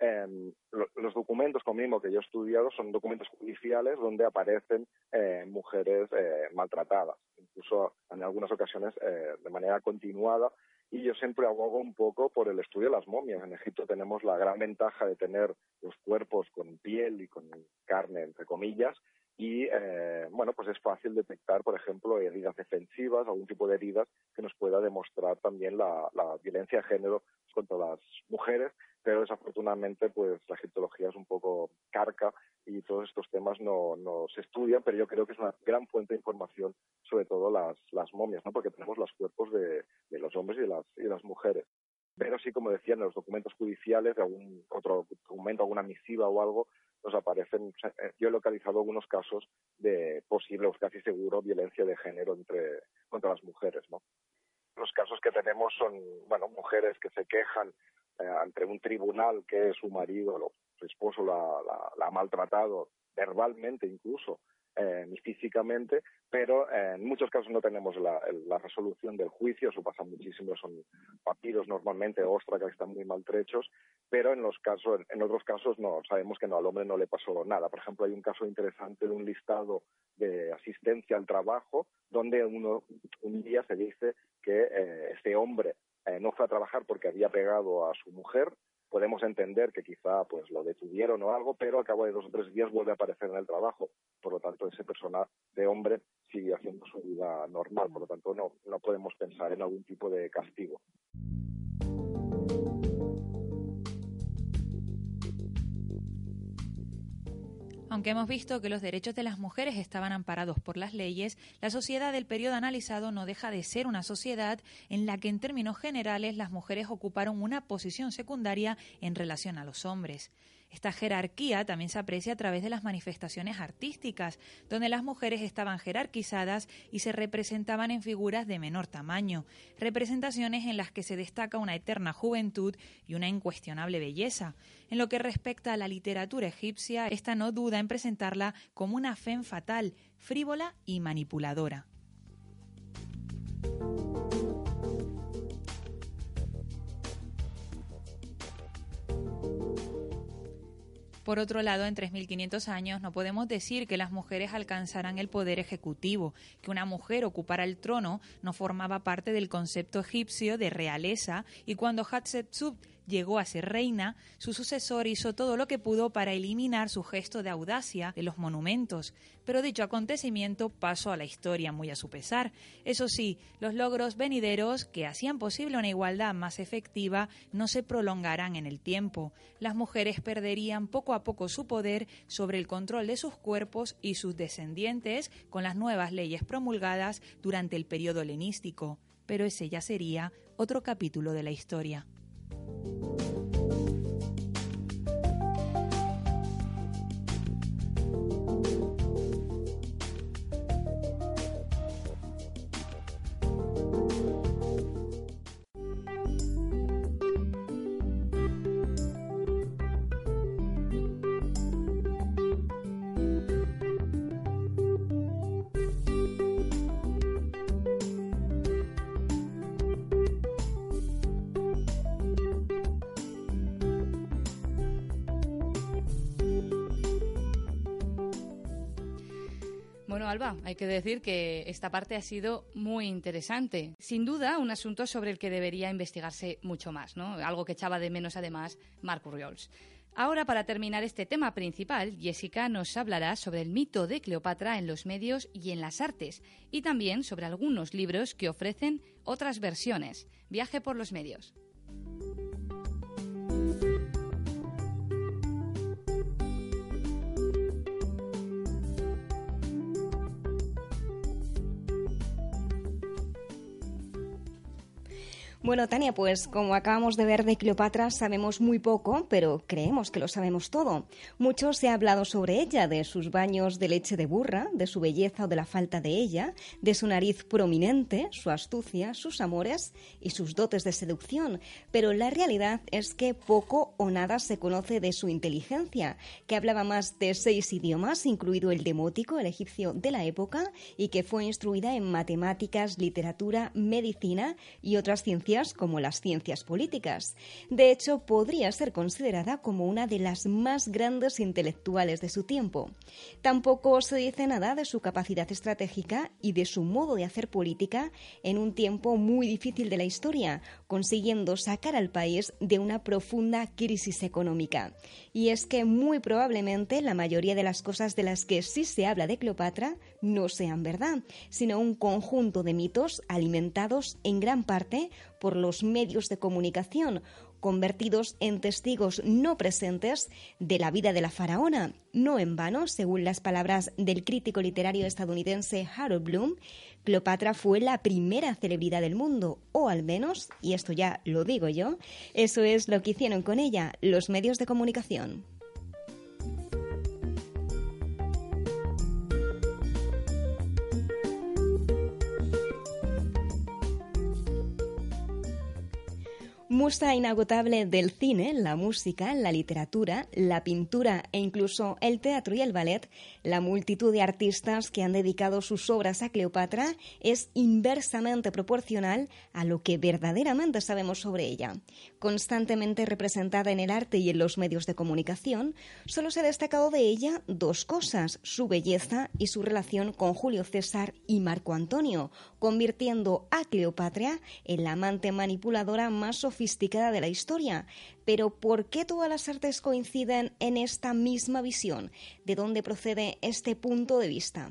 Los documentos, como mismo que yo he estudiado, son documentos judiciales donde aparecen mujeres maltratadas, incluso en algunas ocasiones de manera continuada. Y yo siempre abogo un poco por el estudio de las momias. En Egipto tenemos la gran ventaja de tener los cuerpos con piel y con carne, entre comillas, y pues es fácil detectar, por ejemplo, heridas defensivas, algún tipo de heridas que nos pueda demostrar también la violencia de género contra las mujeres, pero desafortunadamente pues la egiptología es un poco carca y todos estos temas no se estudian, pero yo creo que es una gran fuente de información, sobre todo las momias, ¿no? Porque tenemos los cuerpos de los hombres y de las mujeres. Pero sí, como decía, en los documentos judiciales, de algún otro documento, alguna misiva o algo, nos aparecen. Yo he localizado algunos casos de posible o casi seguro violencia de género contra las mujeres, ¿no? Los casos que tenemos son, mujeres que se quejan ante un tribunal que su marido o su esposo la ha maltratado verbalmente incluso, ni físicamente, pero en muchos casos no tenemos la resolución del juicio. Eso pasa muchísimo, son papiros normalmente, ostras, que están muy maltrechos, pero en otros casos no, sabemos que al hombre no le pasó nada. Por ejemplo, hay un caso interesante de un listado de asistencia al trabajo donde un día se dice que este hombre no fue a trabajar porque había pegado a su mujer. Podemos entender que quizá pues lo detuvieron o algo, pero al cabo de 2 o 3 días vuelve a aparecer en el trabajo. Por lo tanto, ese persona de hombre sigue haciendo su vida normal. Por lo tanto, no podemos pensar en algún tipo de castigo. Aunque hemos visto que los derechos de las mujeres estaban amparados por las leyes, la sociedad del periodo analizado no deja de ser una sociedad en la que, en términos generales, las mujeres ocuparon una posición secundaria en relación a los hombres. Esta jerarquía también se aprecia a través de las manifestaciones artísticas, donde las mujeres estaban jerarquizadas y se representaban en figuras de menor tamaño, representaciones en las que se destaca una eterna juventud y una incuestionable belleza. En lo que respecta a la literatura egipcia, esta no duda en presentarla como una femme fatal, frívola y manipuladora. Por otro lado, en 3.500 años no podemos decir que las mujeres alcanzaran el poder ejecutivo. Que una mujer ocupara el trono no formaba parte del concepto egipcio de realeza, y cuando Hatshepsut llegó a ser reina, su sucesor hizo todo lo que pudo para eliminar su gesto de audacia de los monumentos, pero dicho acontecimiento pasó a la historia muy a su pesar. Eso sí, los logros venideros que hacían posible una igualdad más efectiva no se prolongarán en el tiempo. Las mujeres perderían poco a poco su poder sobre el control de sus cuerpos y sus descendientes con las nuevas leyes promulgadas durante el periodo helenístico, pero ese ya sería otro capítulo de la historia. Bueno, Alba, hay que decir que esta parte ha sido muy interesante. Sin duda, un asunto sobre el que debería investigarse mucho más, ¿no? Algo que echaba de menos, además, Marc Urriols. Ahora, para terminar este tema principal, Jessica nos hablará sobre el mito de Cleopatra en los medios y en las artes, y también sobre algunos libros que ofrecen otras versiones. Viaje por los medios. Bueno, Tania, pues como acabamos de ver de Cleopatra, sabemos muy poco, pero creemos que lo sabemos todo. Mucho se ha hablado sobre ella, de sus baños de leche de burra, de su belleza o de la falta de ella, de su nariz prominente, su astucia, sus amores y sus dotes de seducción. Pero la realidad es que poco o nada se conoce de su inteligencia, que hablaba más de 6 idiomas, incluido el demótico, el egipcio de la época, y que fue instruida en matemáticas, literatura, medicina y otras ciencias como las ciencias políticas. De hecho, podría ser considerada como una de las más grandes intelectuales de su tiempo. Tampoco se dice nada de su capacidad estratégica y de su modo de hacer política en un tiempo muy difícil de la historia, consiguiendo sacar al país de una profunda crisis económica. Y es que muy probablemente la mayoría de las cosas de las que sí se habla de Cleopatra no sean verdad, sino un conjunto de mitos alimentados en gran parte por los medios de comunicación, convertidos en testigos no presentes de la vida de la faraona. No en vano, según las palabras del crítico literario estadounidense Harold Bloom, Cleopatra fue la primera celebridad del mundo, o al menos, y esto ya lo digo yo, eso es lo que hicieron con ella los medios de comunicación. Musa inagotable del cine, la música, la literatura, la pintura e incluso el teatro y el ballet, la multitud de artistas que han dedicado sus obras a Cleopatra es inversamente proporcional a lo que verdaderamente sabemos sobre ella. Constantemente representada en el arte y en los medios de comunicación, solo se ha destacado de ella 2 cosas, su belleza y su relación con Julio César y Marco Antonio, convirtiendo a Cleopatra en la amante manipuladora más sofisticada de la historia. Pero ¿por qué todas las artes coinciden en esta misma visión? ¿De dónde procede este punto de vista?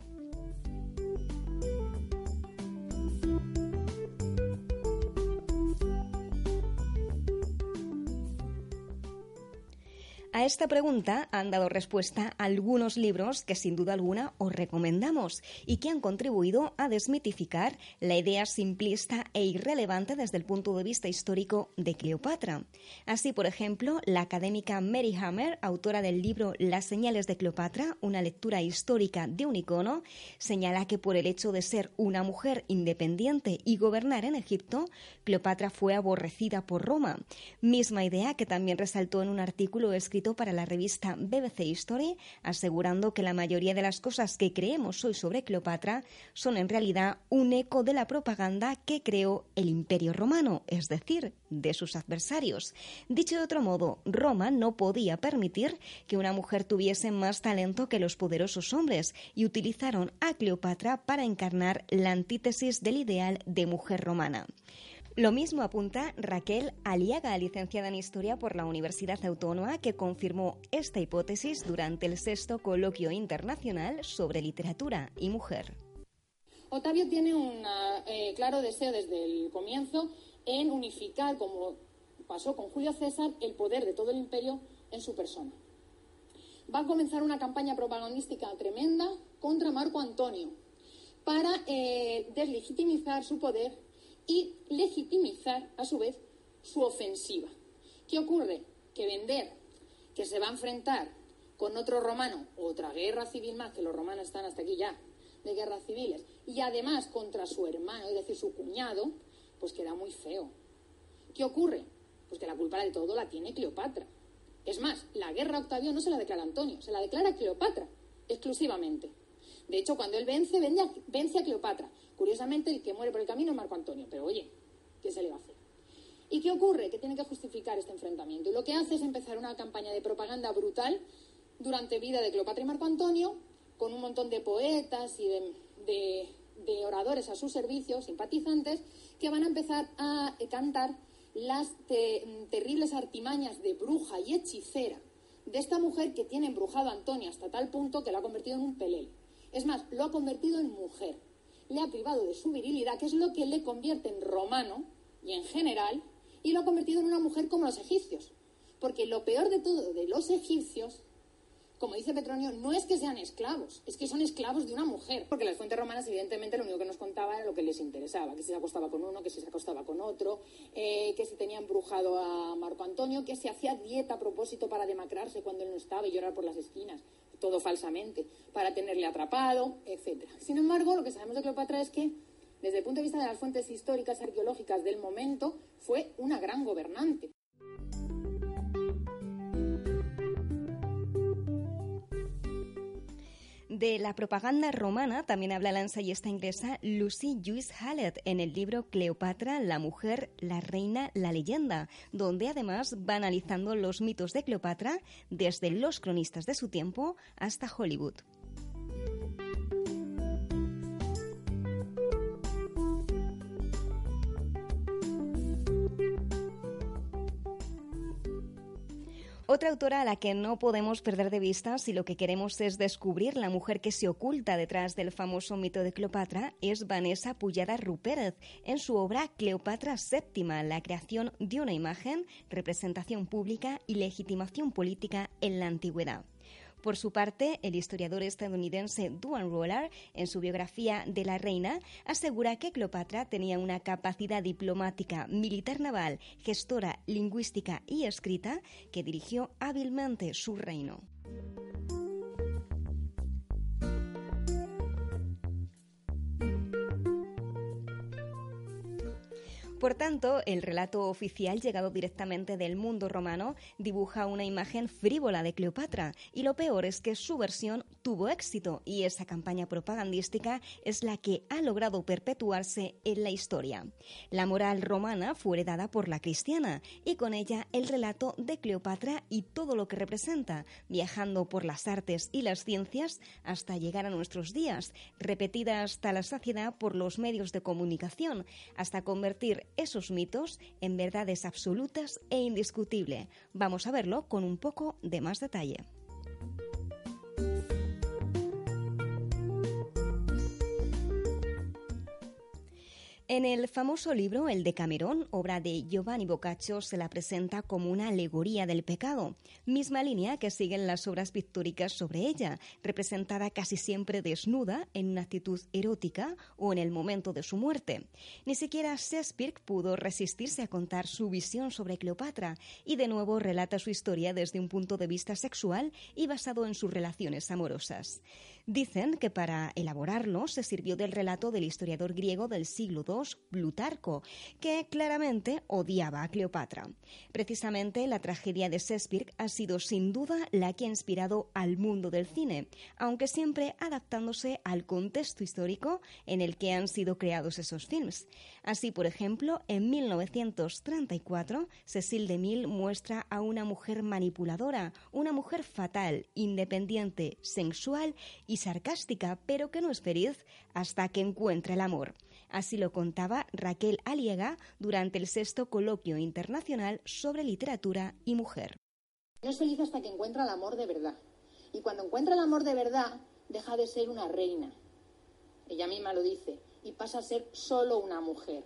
A esta pregunta han dado respuesta algunos libros que sin duda alguna os recomendamos y que han contribuido a desmitificar la idea simplista e irrelevante desde el punto de vista histórico de Cleopatra. Así, por ejemplo, la académica Mary Hammer, autora del libro Las señales de Cleopatra, una lectura histórica de un icono, señala que por el hecho de ser una mujer independiente y gobernar en Egipto, Cleopatra fue aborrecida por Roma. Misma idea que también resaltó en un artículo escrito para la revista BBC History, asegurando que la mayoría de las cosas que creemos hoy sobre Cleopatra son en realidad un eco de la propaganda que creó el Imperio Romano, es decir, de sus adversarios. Dicho de otro modo, Roma no podía permitir que una mujer tuviese más talento que los poderosos hombres y utilizaron a Cleopatra para encarnar la antítesis del ideal de mujer romana. Lo mismo apunta Raquel Aliaga, licenciada en Historia por la Universidad Autónoma, que confirmó esta hipótesis durante el 6º Coloquio Internacional sobre Literatura y Mujer. Octavio tiene un claro deseo desde el comienzo en unificar, como pasó con Julio César, el poder de todo el imperio en su persona. Va a comenzar una campaña propagandística tremenda contra Marco Antonio para deslegitimizar su poder y legitimizar, a su vez, su ofensiva. ¿Qué ocurre? Que vender que se va a enfrentar con otro romano, otra guerra civil más, que los romanos están hasta aquí ya, de guerras civiles, y además contra su hermano, es decir, su cuñado, pues queda muy feo. ¿Qué ocurre? Pues que la culpa de todo la tiene Cleopatra. Es más, la guerra a Octavio no se la declara Antonio, se la declara Cleopatra, exclusivamente. De hecho, cuando él vence a Cleopatra. Curiosamente, el que muere por el camino es Marco Antonio, pero oye, ¿qué se le va a hacer? ¿Y qué ocurre? Que tiene que justificar este enfrentamiento. Y lo que hace es empezar una campaña de propaganda brutal durante vida de Cleopatra y Marco Antonio, con un montón de poetas y de oradores a su servicio, simpatizantes, que van a empezar a cantar las terribles artimañas de bruja y hechicera de esta mujer que tiene embrujado a Antonio hasta tal punto que lo ha convertido en un pelele. Es más, lo ha convertido en mujer. Le ha privado de su virilidad, que es lo que le convierte en romano y en general, y lo ha convertido en una mujer como los egipcios. Porque lo peor de todo de los egipcios, como dice Petronio, no es que sean esclavos, es que son esclavos de una mujer. Porque las fuentes romanas, evidentemente, lo único que nos contaban era lo que les interesaba, que si se acostaba con uno, que si se acostaba con otro, que si tenía embrujado a Marco Antonio, que si hacía dieta a propósito para demacrarse cuando él no estaba y llorar por las esquinas, todo falsamente, para tenerle atrapado, etc. Sin embargo, lo que sabemos de Cleopatra es que, desde el punto de vista de las fuentes históricas y arqueológicas del momento, fue una gran gobernante. De la propaganda romana también habla la ensayista inglesa Lucy Joyce Hallett en el libro Cleopatra, la mujer, la reina, la leyenda, donde además va analizando los mitos de Cleopatra desde los cronistas de su tiempo hasta Hollywood. Otra autora a la que no podemos perder de vista si lo que queremos es descubrir la mujer que se oculta detrás del famoso mito de Cleopatra es Vanessa Pujada Rupérez en su obra Cleopatra VII, la creación de una imagen, representación pública y legitimación política en la antigüedad. Por su parte, el historiador estadounidense Duane Roller, en su biografía de la reina, asegura que Cleopatra tenía una capacidad diplomática, militar naval, gestora, lingüística y escrita que dirigió hábilmente su reino. Por tanto, el relato oficial llegado directamente del mundo romano dibuja una imagen frívola de Cleopatra y lo peor es que su versión tuvo éxito y esa campaña propagandística es la que ha logrado perpetuarse en la historia. La moral romana fue heredada por la cristiana y con ella el relato de Cleopatra y todo lo que representa, viajando por las artes y las ciencias hasta llegar a nuestros días, repetida hasta la saciedad por los medios de comunicación, hasta convertir esos mitos en verdades absolutas e indiscutibles. Vamos a verlo con un poco de más detalle. En el famoso libro El Decamerón, obra de Giovanni Boccaccio, se la presenta como una alegoría del pecado, misma línea que siguen las obras pictóricas sobre ella, representada casi siempre desnuda, en una actitud erótica o en el momento de su muerte. Ni siquiera Shakespeare pudo resistirse a contar su visión sobre Cleopatra y de nuevo relata su historia desde un punto de vista sexual y basado en sus relaciones amorosas. Dicen que para elaborarlo se sirvió del relato del historiador griego del siglo II, Plutarco, que claramente odiaba a Cleopatra. Precisamente la tragedia de Shakespeare ha sido sin duda la que ha inspirado al mundo del cine, aunque siempre adaptándose al contexto histórico en el que han sido creados esos films. Así, por ejemplo, en 1934, Cecil DeMille muestra a una mujer manipuladora, una mujer fatal, independiente, sensual y sarcástica, pero que no es feliz hasta que encuentra el amor. Así lo contaba Raquel Aliaga durante el 6º Coloquio Internacional sobre Literatura y Mujer. No es feliz hasta que encuentra el amor de verdad. Y cuando encuentra el amor de verdad, deja de ser una reina. Ella misma lo dice. Y pasa a ser solo una mujer.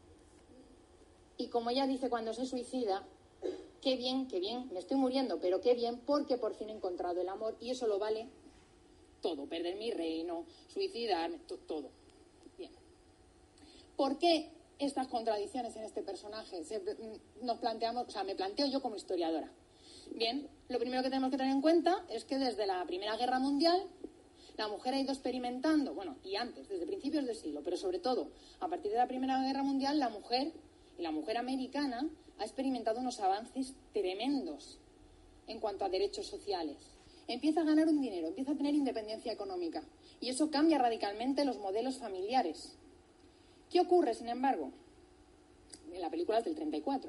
Y como ella dice cuando se suicida, qué bien, me estoy muriendo, pero qué bien, porque por fin he encontrado el amor y eso lo vale todo. Perder mi reino, suicidarme, todo. Bien. ¿Por qué estas contradicciones en este personaje? Nos planteamos, me planteo yo como historiadora. Bien, lo primero que tenemos que tener en cuenta es que desde la Primera Guerra Mundial la mujer ha ido experimentando, y antes, desde principios del siglo, pero sobre todo a partir de la Primera Guerra Mundial, la mujer americana ha experimentado unos avances tremendos en cuanto a derechos sociales. Empieza a ganar un dinero, empieza a tener independencia económica y eso cambia radicalmente los modelos familiares. ¿Qué ocurre, sin embargo? En la película es del 34,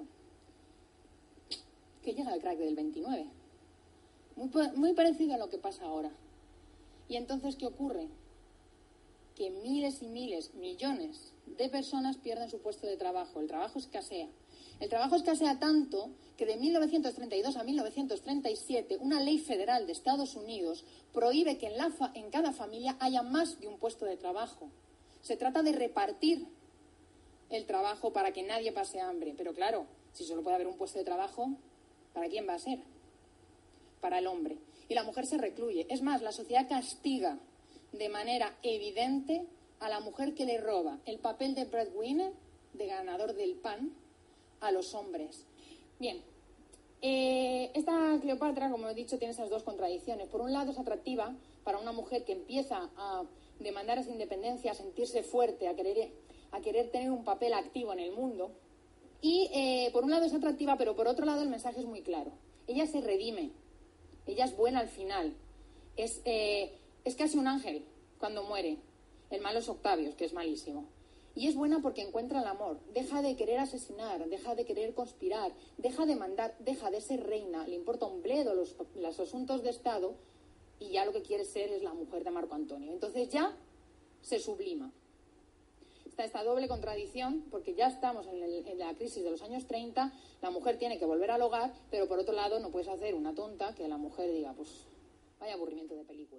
que llega el crack del 29. Muy parecido a lo que pasa ahora. Y entonces, ¿qué ocurre? Que miles y miles, millones de personas pierden su puesto de trabajo. El trabajo escasea. El trabajo escasea tanto que de 1932 a 1937 una ley federal de Estados Unidos prohíbe que en cada familia haya más de un puesto de trabajo. Se trata de repartir el trabajo para que nadie pase hambre. Pero claro, si solo puede haber un puesto de trabajo, ¿para quién va a ser? Para el hombre. y la mujer se recluye. Es más, la sociedad castiga de manera evidente a la mujer que le roba el papel de breadwinner, de ganador del pan, a los hombres. Bien, esta Cleopatra, como he dicho, tiene esas dos contradicciones. Por un lado, es atractiva para una mujer que empieza a demandar esa independencia, a sentirse fuerte, a querer tener un papel activo en el mundo. Y por un lado es atractiva, pero por otro lado el mensaje es muy claro. Ella se redime, ella es buena al final. Es casi un ángel cuando muere. El malo es Octavius, que es malísimo. Y es buena porque encuentra el amor. Deja de querer asesinar, deja de querer conspirar, deja de mandar, deja de ser reina. Le importa un bledo los asuntos de Estado y ya lo que quiere ser es la mujer de Marco Antonio. Entonces ya se sublima. Está esta doble contradicción, porque ya estamos en la crisis de los años 30, la mujer tiene que volver al hogar, pero por otro lado no puedes hacer una tonta que la mujer diga, pues vaya aburrimiento de película.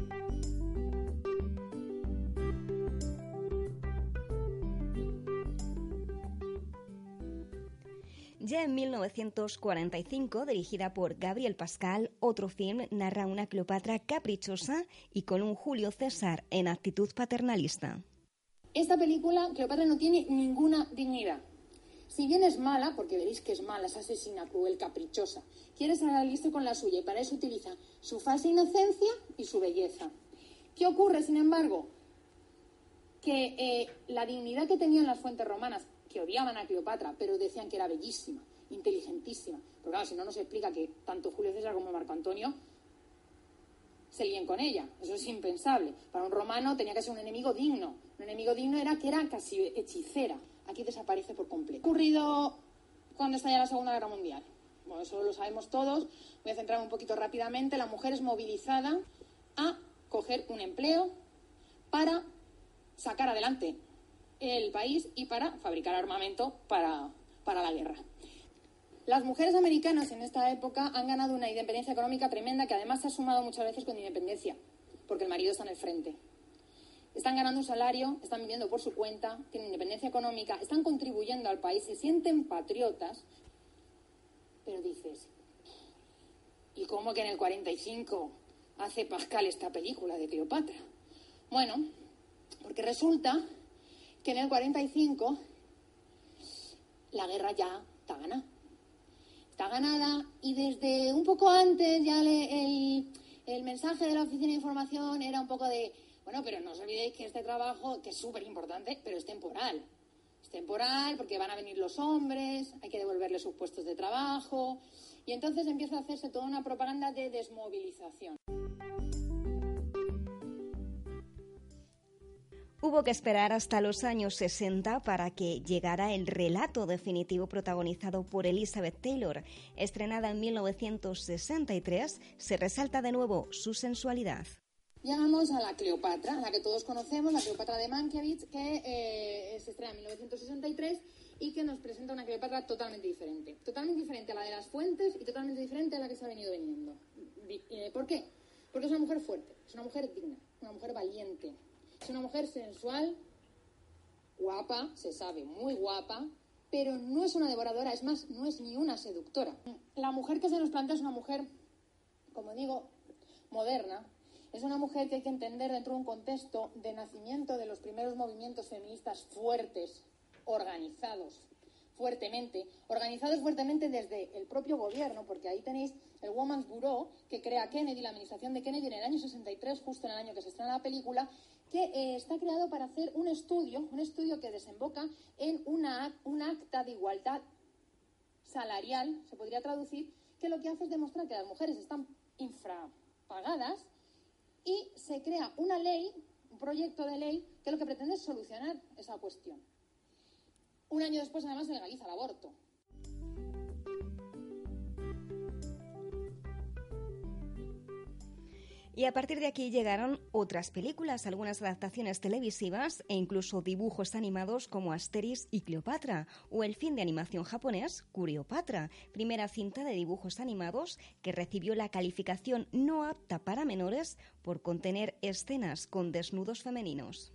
Ya en 1945, dirigida por Gabriel Pascal, otro film narra una Cleopatra caprichosa y con un Julio César en actitud paternalista. Esta película, Cleopatra no tiene ninguna dignidad. Si bien es mala, porque veréis que es mala, es asesina, cruel, caprichosa, quiere salirse con la suya y para eso utiliza su falsa inocencia y su belleza. ¿Qué ocurre, sin embargo? Que la dignidad que tenían las fuentes romanas, que odiaban a Cleopatra, pero decían que era bellísima, inteligentísima. Pero claro, si no nos explica que tanto Julio César como Marco Antonio se líen con ella. Eso es impensable. Para un romano tenía que ser un enemigo digno. Un enemigo digno era que era casi hechicera. Aquí desaparece por completo. ¿Qué ha ocurrido cuando estalla la Segunda Guerra Mundial? Bueno, eso lo sabemos todos. Voy a centrarme un poquito rápidamente. La mujer es movilizada a coger un empleo para sacar adelante el país y para fabricar armamento para la guerra. Las mujeres americanas en esta época han ganado una independencia económica tremenda que además se ha sumado muchas veces con independencia, porque el marido está en el frente. Están ganando un salario, están viviendo por su cuenta, tienen independencia económica, están contribuyendo al país, se sienten patriotas, pero dices, ¿y cómo que en el 45 hace Pascal esta película de Cleopatra? Bueno, porque resulta que en el 45 la guerra ya está ganada. Está ganada y desde un poco antes ya el mensaje de la Oficina de Información era un poco de, bueno, pero no os olvidéis que este trabajo, que es súper importante, pero es temporal. Es temporal porque van a venir los hombres, hay que devolverles sus puestos de trabajo y entonces empieza a hacerse toda una propaganda de desmovilización. Hubo que esperar hasta los años 60 para que llegara el relato definitivo protagonizado por Elizabeth Taylor. Estrenada en 1963, se resalta de nuevo su sensualidad. Llegamos a la Cleopatra, la que todos conocemos, la Cleopatra de Mankiewicz, que se estrena en 1963 y que nos presenta una Cleopatra totalmente diferente. Totalmente diferente a la de las fuentes y totalmente diferente a la que se ha venido vendiendo. ¿Por qué? Porque es una mujer fuerte, es una mujer digna, una mujer valiente. Es una mujer sensual, guapa, se sabe, muy guapa, pero no es una devoradora, es más, no es ni una seductora. La mujer que se nos plantea es una mujer, como digo, moderna. Es una mujer que hay que entender dentro de un contexto de nacimiento de los primeros movimientos feministas fuertes, organizados fuertemente desde el propio gobierno, porque ahí tenéis el Women's Bureau que crea Kennedy, la administración de Kennedy en el año 63, justo en el año que se estrena la película, que está creado para hacer un estudio que desemboca en un acta de igualdad salarial, se podría traducir, que lo que hace es demostrar que las mujeres están infrapagadas y se crea una ley, un proyecto de ley, que lo que pretende es solucionar esa cuestión. Un año después, además, se legaliza el aborto. Y a partir de aquí llegaron otras películas, algunas adaptaciones televisivas e incluso dibujos animados como Asterix y Cleopatra, o el film de animación japonés Curiopatra, primera cinta de dibujos animados que recibió la calificación no apta para menores por contener escenas con desnudos femeninos.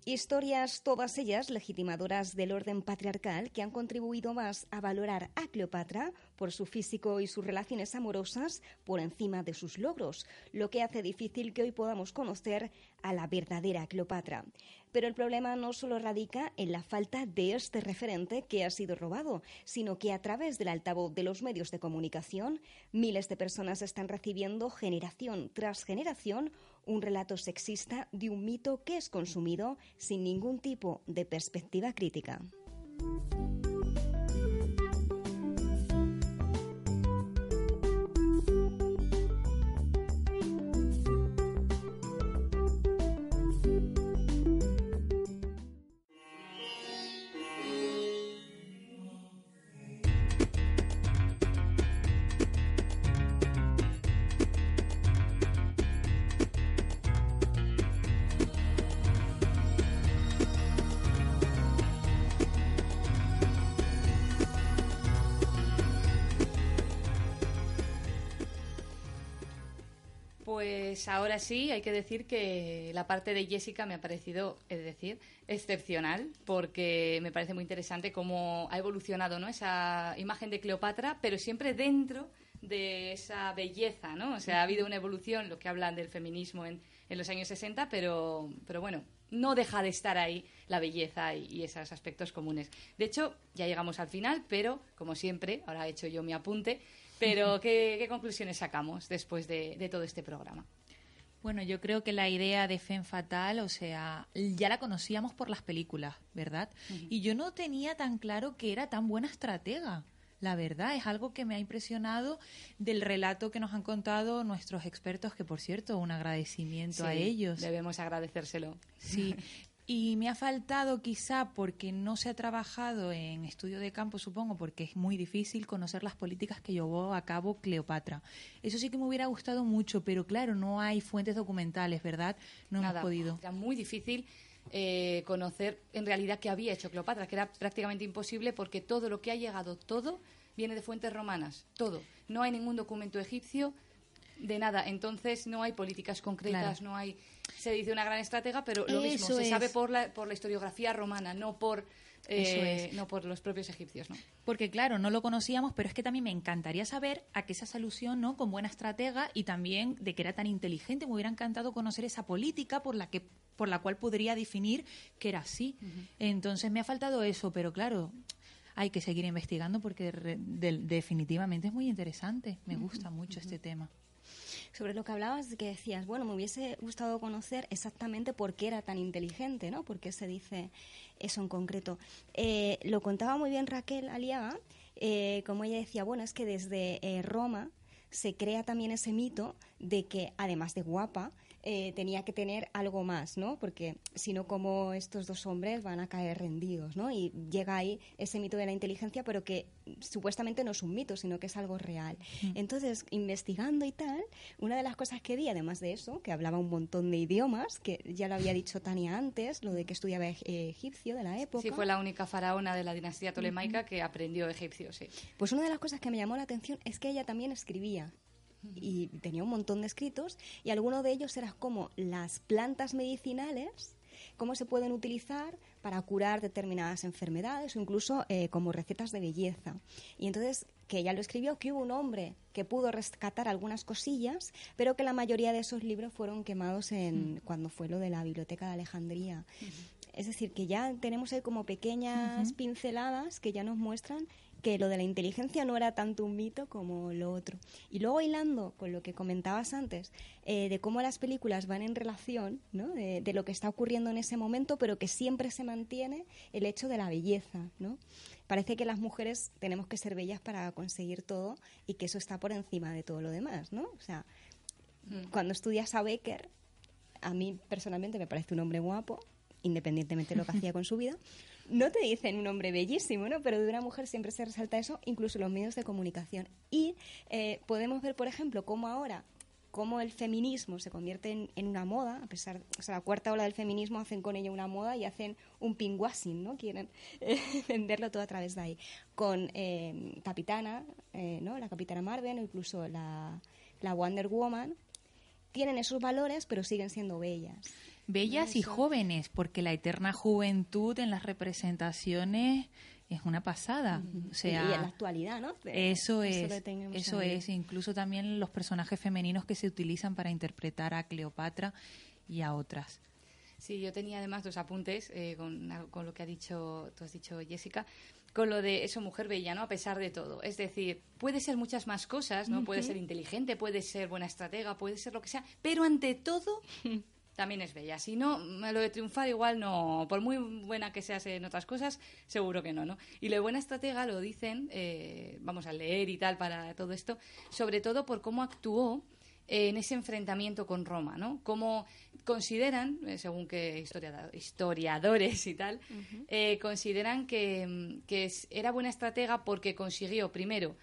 Historias todas ellas legitimadoras del orden patriarcal que han contribuido más a valorar a Cleopatra por su físico y sus relaciones amorosas por encima de sus logros, lo que hace difícil que hoy podamos conocer a la verdadera Cleopatra. Pero el problema no solo radica en la falta de este referente que ha sido robado, sino que a través del altavoz de los medios de comunicación, miles de personas están recibiendo generación tras generación un relato sexista de un mito que es consumido sin ningún tipo de perspectiva crítica. Pues ahora sí, hay que decir que la parte de Jessica me ha parecido, es decir, excepcional, porque me parece muy interesante cómo ha evolucionado, ¿no?, esa imagen de Cleopatra, pero siempre dentro de esa belleza, ¿no? O sea, ha habido una evolución, lo que hablan del feminismo en los años 60, pero bueno, no deja de estar ahí la belleza y esos aspectos comunes. De hecho, ya llegamos al final, pero, como siempre, ahora he hecho yo mi apunte, pero ¿qué conclusiones sacamos después de todo este programa? Bueno, yo creo que la idea de Femme Fatale, o sea, ya la conocíamos por las películas, ¿verdad? Uh-huh. Y yo no tenía tan claro que era tan buena estratega. La verdad, es algo que me ha impresionado del relato que nos han contado nuestros expertos, que por cierto, un agradecimiento a ellos. Debemos agradecérselo. Sí. Y me ha faltado quizá porque no se ha trabajado en estudio de campo, supongo, porque es muy difícil conocer las políticas que llevó a cabo Cleopatra. Eso sí que me hubiera gustado mucho, pero claro, no hay fuentes documentales, ¿verdad? No hemos podido. Era muy difícil conocer en realidad qué había hecho Cleopatra, que era prácticamente imposible porque todo lo que ha llegado, todo viene de fuentes romanas, todo. No hay ningún documento egipcio de nada, entonces no hay políticas concretas, claro. No hay, se dice una gran estratega, pero lo mismo, se sabe por la historiografía romana, no por no por los propios egipcios, ¿no? Porque claro, no lo conocíamos, pero es que también me encantaría saber a qué se hace alusión, ¿no?, con buena estratega, y también de que era tan inteligente. Me hubiera encantado conocer esa política por la cual podría definir que era así. Uh-huh. Entonces me ha faltado eso, pero claro, hay que seguir investigando porque definitivamente es muy interesante. Me gusta mucho este tema. Sobre lo que hablabas, que decías, bueno, me hubiese gustado conocer exactamente por qué era tan inteligente, ¿no? ¿Por qué se dice eso en concreto? Lo contaba muy bien Raquel Aliaga, como ella decía, bueno, es que desde Roma se crea también ese mito de que, además de guapa, tenía que tener algo más, ¿no? Porque si no, como estos dos hombres van a caer rendidos, ¿no? Y llega ahí ese mito de la inteligencia, pero que supuestamente no es un mito, sino que es algo real. Entonces, investigando y tal, una de las cosas que vi, además de eso, que hablaba un montón de idiomas, que ya lo había dicho Tania antes, lo de que estudiaba egipcio de la época. Sí, fue la única faraona de la dinastía tolemaica que aprendió egipcio, sí. Pues una de las cosas que me llamó la atención es que ella también escribía. Y tenía un montón de escritos, y algunos de ellos eran como las plantas medicinales, cómo se pueden utilizar para curar determinadas enfermedades o incluso como recetas de belleza. Y entonces, que ella lo escribió, que hubo un hombre que pudo rescatar algunas cosillas, pero que la mayoría de esos libros fueron quemados cuando fue lo de la Biblioteca de Alejandría. Es decir, que ya tenemos ahí como pequeñas pinceladas que ya nos muestran que lo de la inteligencia no era tanto un mito como lo otro. Y luego, hilando con lo que comentabas antes, de cómo las películas van en relación, ¿no?, de lo que está ocurriendo en ese momento, pero que siempre se mantiene el hecho de la belleza, ¿no? Parece que las mujeres tenemos que ser bellas para conseguir todo y que eso está por encima de todo lo demás, ¿no? O sea, cuando estudias a Becker, a mí personalmente me parece un hombre guapo, independientemente de lo que hacía con su vida. No te dicen un hombre bellísimo, ¿no? Pero de una mujer siempre se resalta eso, incluso en los medios de comunicación. Y podemos ver, por ejemplo, cómo el feminismo se convierte en una moda, a pesar, o sea, la cuarta ola del feminismo hacen con ella una moda y hacen un pinkwashing, ¿no? Quieren venderlo todo a través de ahí. Con Capitana, ¿no?, la Capitana Marvel, o incluso la Wonder Woman, tienen esos valores, pero siguen siendo bellas. Bellas y jóvenes, porque la eterna juventud en las representaciones es una pasada. O sea, y en la actualidad, ¿no? Eso es. Incluso también los personajes femeninos que se utilizan para interpretar a Cleopatra y a otras. Sí, yo tenía además 2 apuntes con lo que tú has dicho, Jessica, con lo de eso, mujer bella, ¿no? A pesar de todo. Es decir, puede ser muchas más cosas, ¿no? Puede ser inteligente, puede ser buena estratega, puede ser lo que sea, pero ante todo también es bella. Si no, lo de triunfar igual no, por muy buena que seas en otras cosas, seguro que no, ¿no? Y lo de buena estratega lo dicen, vamos a leer y tal para todo esto, sobre todo por cómo actuó en ese enfrentamiento con Roma, ¿no? Cómo consideran, según que historiadores y tal, consideran que era buena estratega porque consiguió, primero,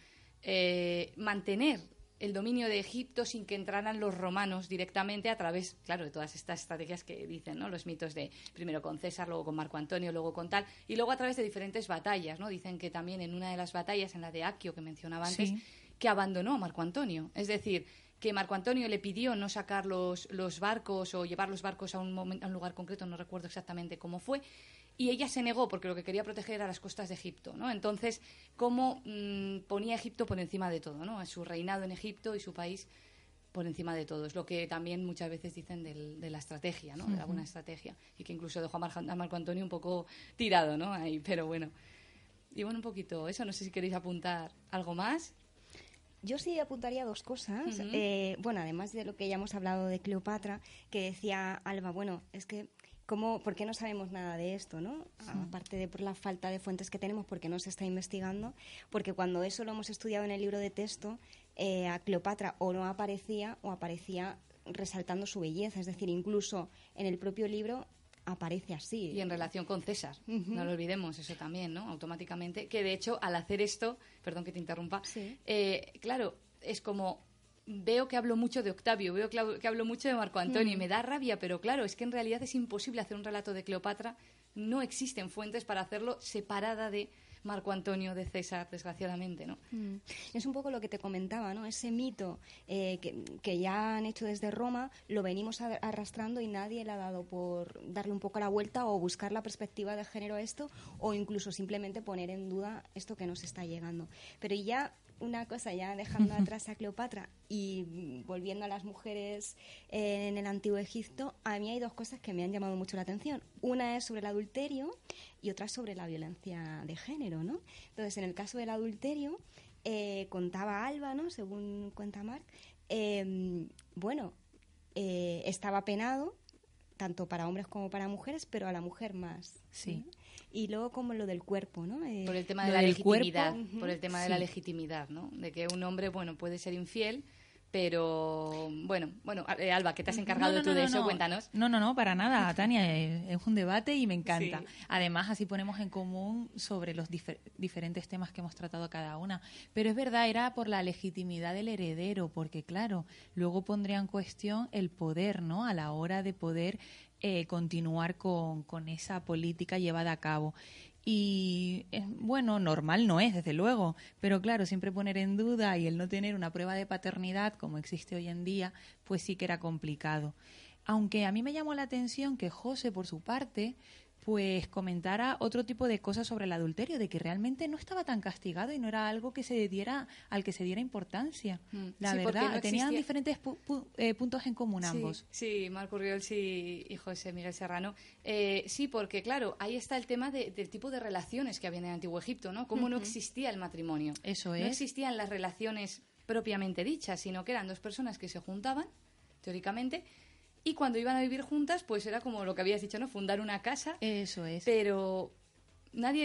mantener el dominio de Egipto sin que entraran los romanos directamente a través, claro, de todas estas estrategias que dicen, ¿no? Los mitos de primero con César, luego con Marco Antonio, luego con tal, y luego a través de diferentes batallas, ¿no? Dicen que también en una de las batallas, en la de Accio que mencionaba antes, que abandonó a Marco Antonio. Es decir, que Marco Antonio le pidió no sacar los barcos o llevar los barcos a un lugar concreto, no recuerdo exactamente cómo fue, y ella se negó porque lo que quería proteger era las costas de Egipto, ¿no? Entonces, cómo ponía a Egipto por encima de todo, ¿no? A su reinado en Egipto y su país por encima de todo. Es lo que también muchas veces dicen de la estrategia, ¿no? De la buena estrategia. Y que incluso dejó a Marco Antonio un poco tirado, ¿no? Ahí, pero bueno. Y bueno, un poquito eso. No sé si queréis apuntar algo más. Yo sí apuntaría 2 cosas. Bueno, además de lo que ya hemos hablado de Cleopatra, que decía Alba, bueno, es que ¿por qué no sabemos nada de esto, no? Aparte de por la falta de fuentes que tenemos, porque no se está investigando, porque cuando eso lo hemos estudiado en el libro de texto, a Cleopatra o no aparecía o aparecía resaltando su belleza, es decir, incluso en el propio libro aparece así. Y en relación con César, no lo olvidemos, eso también, ¿no? Automáticamente, que de hecho al hacer esto, perdón que te interrumpa, claro, es como veo que hablo mucho de Octavio, veo que hablo mucho de Marco Antonio y me da rabia, pero claro, es que en realidad es imposible hacer un relato de Cleopatra, no existen fuentes para hacerlo separada de Marco Antonio, de César, desgraciadamente, ¿no? Es un poco lo que te comentaba, ¿no? Ese mito que ya han hecho desde Roma, lo venimos arrastrando y nadie le ha dado por darle un poco la vuelta o buscar la perspectiva de género a esto o incluso simplemente poner en duda esto que nos está llegando. Pero ya una cosa, ya dejando atrás a Cleopatra y volviendo a las mujeres en el Antiguo Egipto, a mí hay 2 cosas que me han llamado mucho la atención. Una es sobre el adulterio y otra sobre la violencia de género, ¿no? Entonces, en el caso del adulterio, contaba Alba, ¿no? Según cuenta Marc, estaba penado tanto para hombres como para mujeres, pero a la mujer más. Sí. ¿no? Y luego como lo del cuerpo, ¿no? Por el tema de la legitimidad, por el tema de la legitimidad, ¿no? De que un hombre, bueno, puede ser infiel, pero bueno, Alba, que te has encargado tú de eso, cuéntanos. No, para nada, Tania, es un debate y me encanta. Sí. Además, así ponemos en común sobre los diferentes temas que hemos tratado cada una. Pero es verdad, era por la legitimidad del heredero, porque claro, luego pondría en cuestión el poder, ¿no? A la hora de poder continuar con esa política llevada a cabo. Y bueno, normal no es, desde luego, pero claro, siempre poner en duda y el no tener una prueba de paternidad como existe hoy en día, pues sí que era complicado. Aunque a mí me llamó la atención que José, por su parte, pues comentara otro tipo de cosas sobre el adulterio, de que realmente no estaba tan castigado y no era algo que al que se diera importancia. La verdad, no tenían diferentes puntos en común ambos. Sí, Marco Riols y José Miguel Serrano. Sí, porque claro, ahí está el tema del tipo de relaciones que había en el Antiguo Egipto, ¿no? Cómo no existía el matrimonio. Eso es. No existían las relaciones propiamente dichas, sino que eran 2 personas que se juntaban, teóricamente, y cuando iban a vivir juntas, pues era como lo que habías dicho, ¿no? Fundar una casa. Eso es. Pero nadie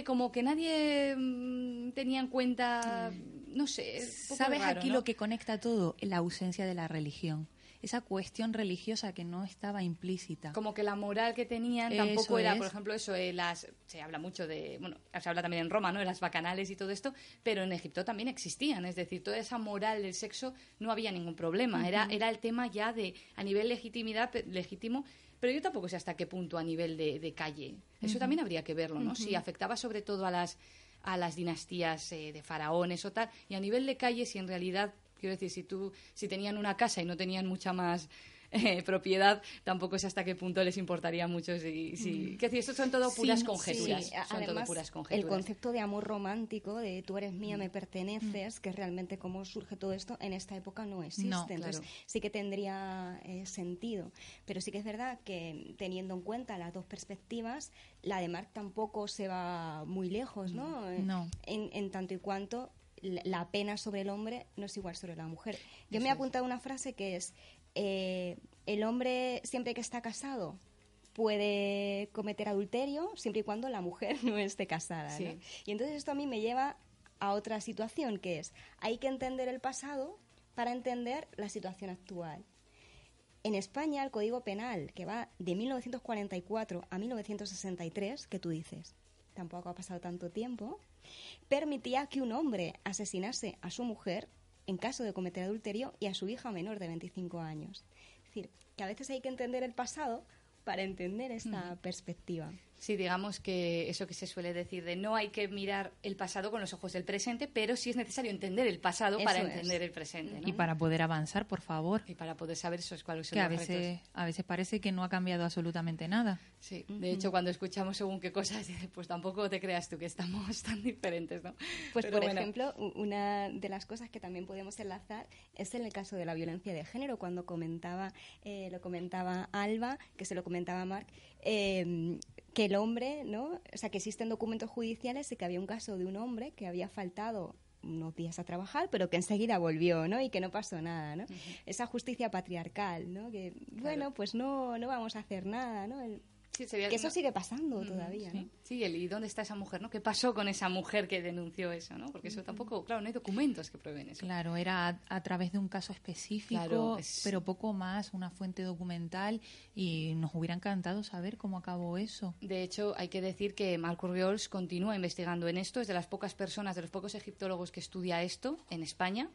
tenía en cuenta, no sé. ¿Sabes raro, aquí, ¿no? Lo que conecta todo? La ausencia de la religión. Esa cuestión religiosa que no estaba implícita. Como que la moral que tenían tampoco era, por ejemplo, eso, se habla mucho de, bueno, se habla también en Roma, ¿no? De las bacanales y todo esto, pero en Egipto también existían, es decir, toda esa moral del sexo no había ningún problema, era el tema ya a nivel legítimo, pero yo tampoco sé hasta qué punto a nivel de calle. Eso también habría que verlo, ¿no? Si afectaba sobre todo a las dinastías de faraones o tal, y a nivel de calle si en realidad... Quiero decir, si tenían una casa y no tenían mucha más propiedad, tampoco sé hasta qué punto les importaría mucho si... Que decir, esto son todo puras conjeturas. Sí. Son Además, todo puras conjeturas. el concepto de amor romántico, de tú eres mía, me perteneces, que realmente cómo surge todo esto, en esta época no existe. No, Entonces claro. sí que tendría sentido. Pero sí que es verdad que teniendo en cuenta las dos perspectivas, la de Marc tampoco se va muy lejos, ¿no? No. En tanto y cuanto la pena sobre el hombre no es igual sobre la mujer. Yo me he apuntado una frase que es el hombre siempre que está casado puede cometer adulterio siempre y cuando la mujer no esté casada, ¿no? Sí. Y entonces esto a mí me lleva a otra situación, que es hay que entender el pasado para entender la situación actual. En España el Código Penal, que va de 1944 a 1963, que tú dices, tampoco ha pasado tanto tiempo, permitía que un hombre asesinase a su mujer en caso de cometer adulterio y a su hija menor de 25 años. Es decir, que a veces hay que entender el pasado para entender esta perspectiva. Sí, digamos que eso que se suele decir de no hay que mirar el pasado con los ojos del presente, pero sí es necesario entender el pasado para Eso es. entender el presente, ¿no? Y para poder avanzar, por favor. Y para poder saber cuáles son Que a los retos. veces parece que no ha cambiado absolutamente nada. Sí, de hecho, cuando escuchamos según qué cosas, pues tampoco te creas tú que estamos tan diferentes, ¿no? Pues, Pero por bueno. ejemplo, una de las cosas que también podemos enlazar es en el caso de la violencia de género, cuando lo comentaba Alba, que se lo comentaba Marc, que el hombre, ¿no? O sea, que existen documentos judiciales y que había un caso de un hombre que había faltado unos días a trabajar, pero que enseguida volvió, ¿no? Y que no pasó nada, ¿no? Esa justicia patriarcal, ¿no? Que, bueno, pues no vamos a hacer nada, ¿no? Sí, sería- que eso no- sigue pasando todavía, ¿no? Sí, ¿y dónde está esa mujer, no? ¿Qué pasó con esa mujer que denunció eso, no? Porque eso tampoco, claro, no hay documentos que prueben eso. Claro, era a través de un caso específico, Claro, pero poco más, una fuente documental, y nos hubiera encantado saber cómo acabó eso. De hecho, hay que decir que Marc Urriols continúa investigando en esto, es de las pocas personas, de los pocos egiptólogos que estudia esto en España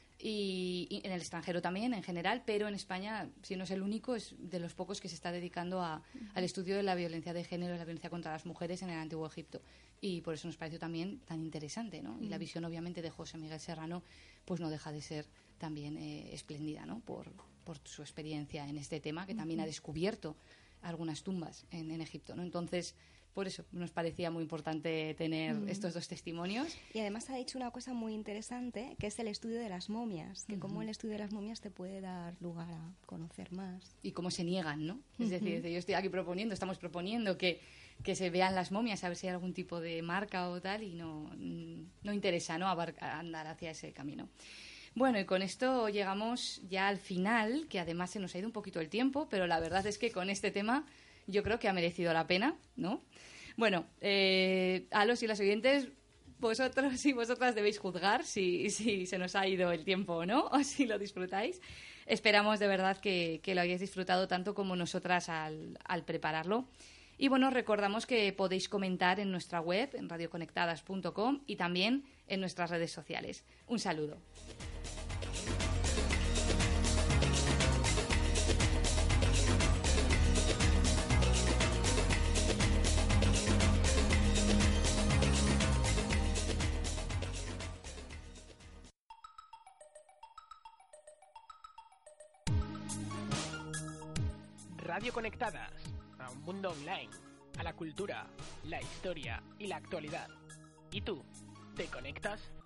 y en el extranjero también, en general, pero en España, si no es el único, es de los pocos que se está dedicando al estudio de la violencia de género y la violencia contra las mujeres en el Antiguo Egipto. Y por eso nos pareció también tan interesante, ¿no? Y la visión, obviamente, de José Miguel Serrano, pues no deja de ser también espléndida, ¿no? Por su experiencia en este tema, que también ha descubierto algunas tumbas en Egipto, ¿no? Entonces, por eso nos parecía muy importante tener estos dos testimonios. Y además ha dicho una cosa muy interesante, que es el estudio de las momias, que como el estudio de las momias te puede dar lugar a conocer más. Y cómo se niegan, ¿no? Es decir, yo estoy aquí estamos proponiendo que se vean las momias, a ver si hay algún tipo de marca o tal, y no interesa, ¿no? Andar hacia ese camino. Bueno, y con esto llegamos ya al final, que además se nos ha ido un poquito el tiempo, pero la verdad es que con este tema yo creo que ha merecido la pena, ¿no? Bueno, a los y las oyentes, vosotros y vosotras debéis juzgar si se nos ha ido el tiempo o no, o si lo disfrutáis. Esperamos de verdad que lo hayáis disfrutado tanto como nosotras al prepararlo. Y bueno, recordamos que podéis comentar en nuestra web, en radioconectadas.com, y también en nuestras redes sociales. Un saludo. Radio Conectadas, a un mundo online, a la cultura, la historia y la actualidad. ¿Y tú, te conectas?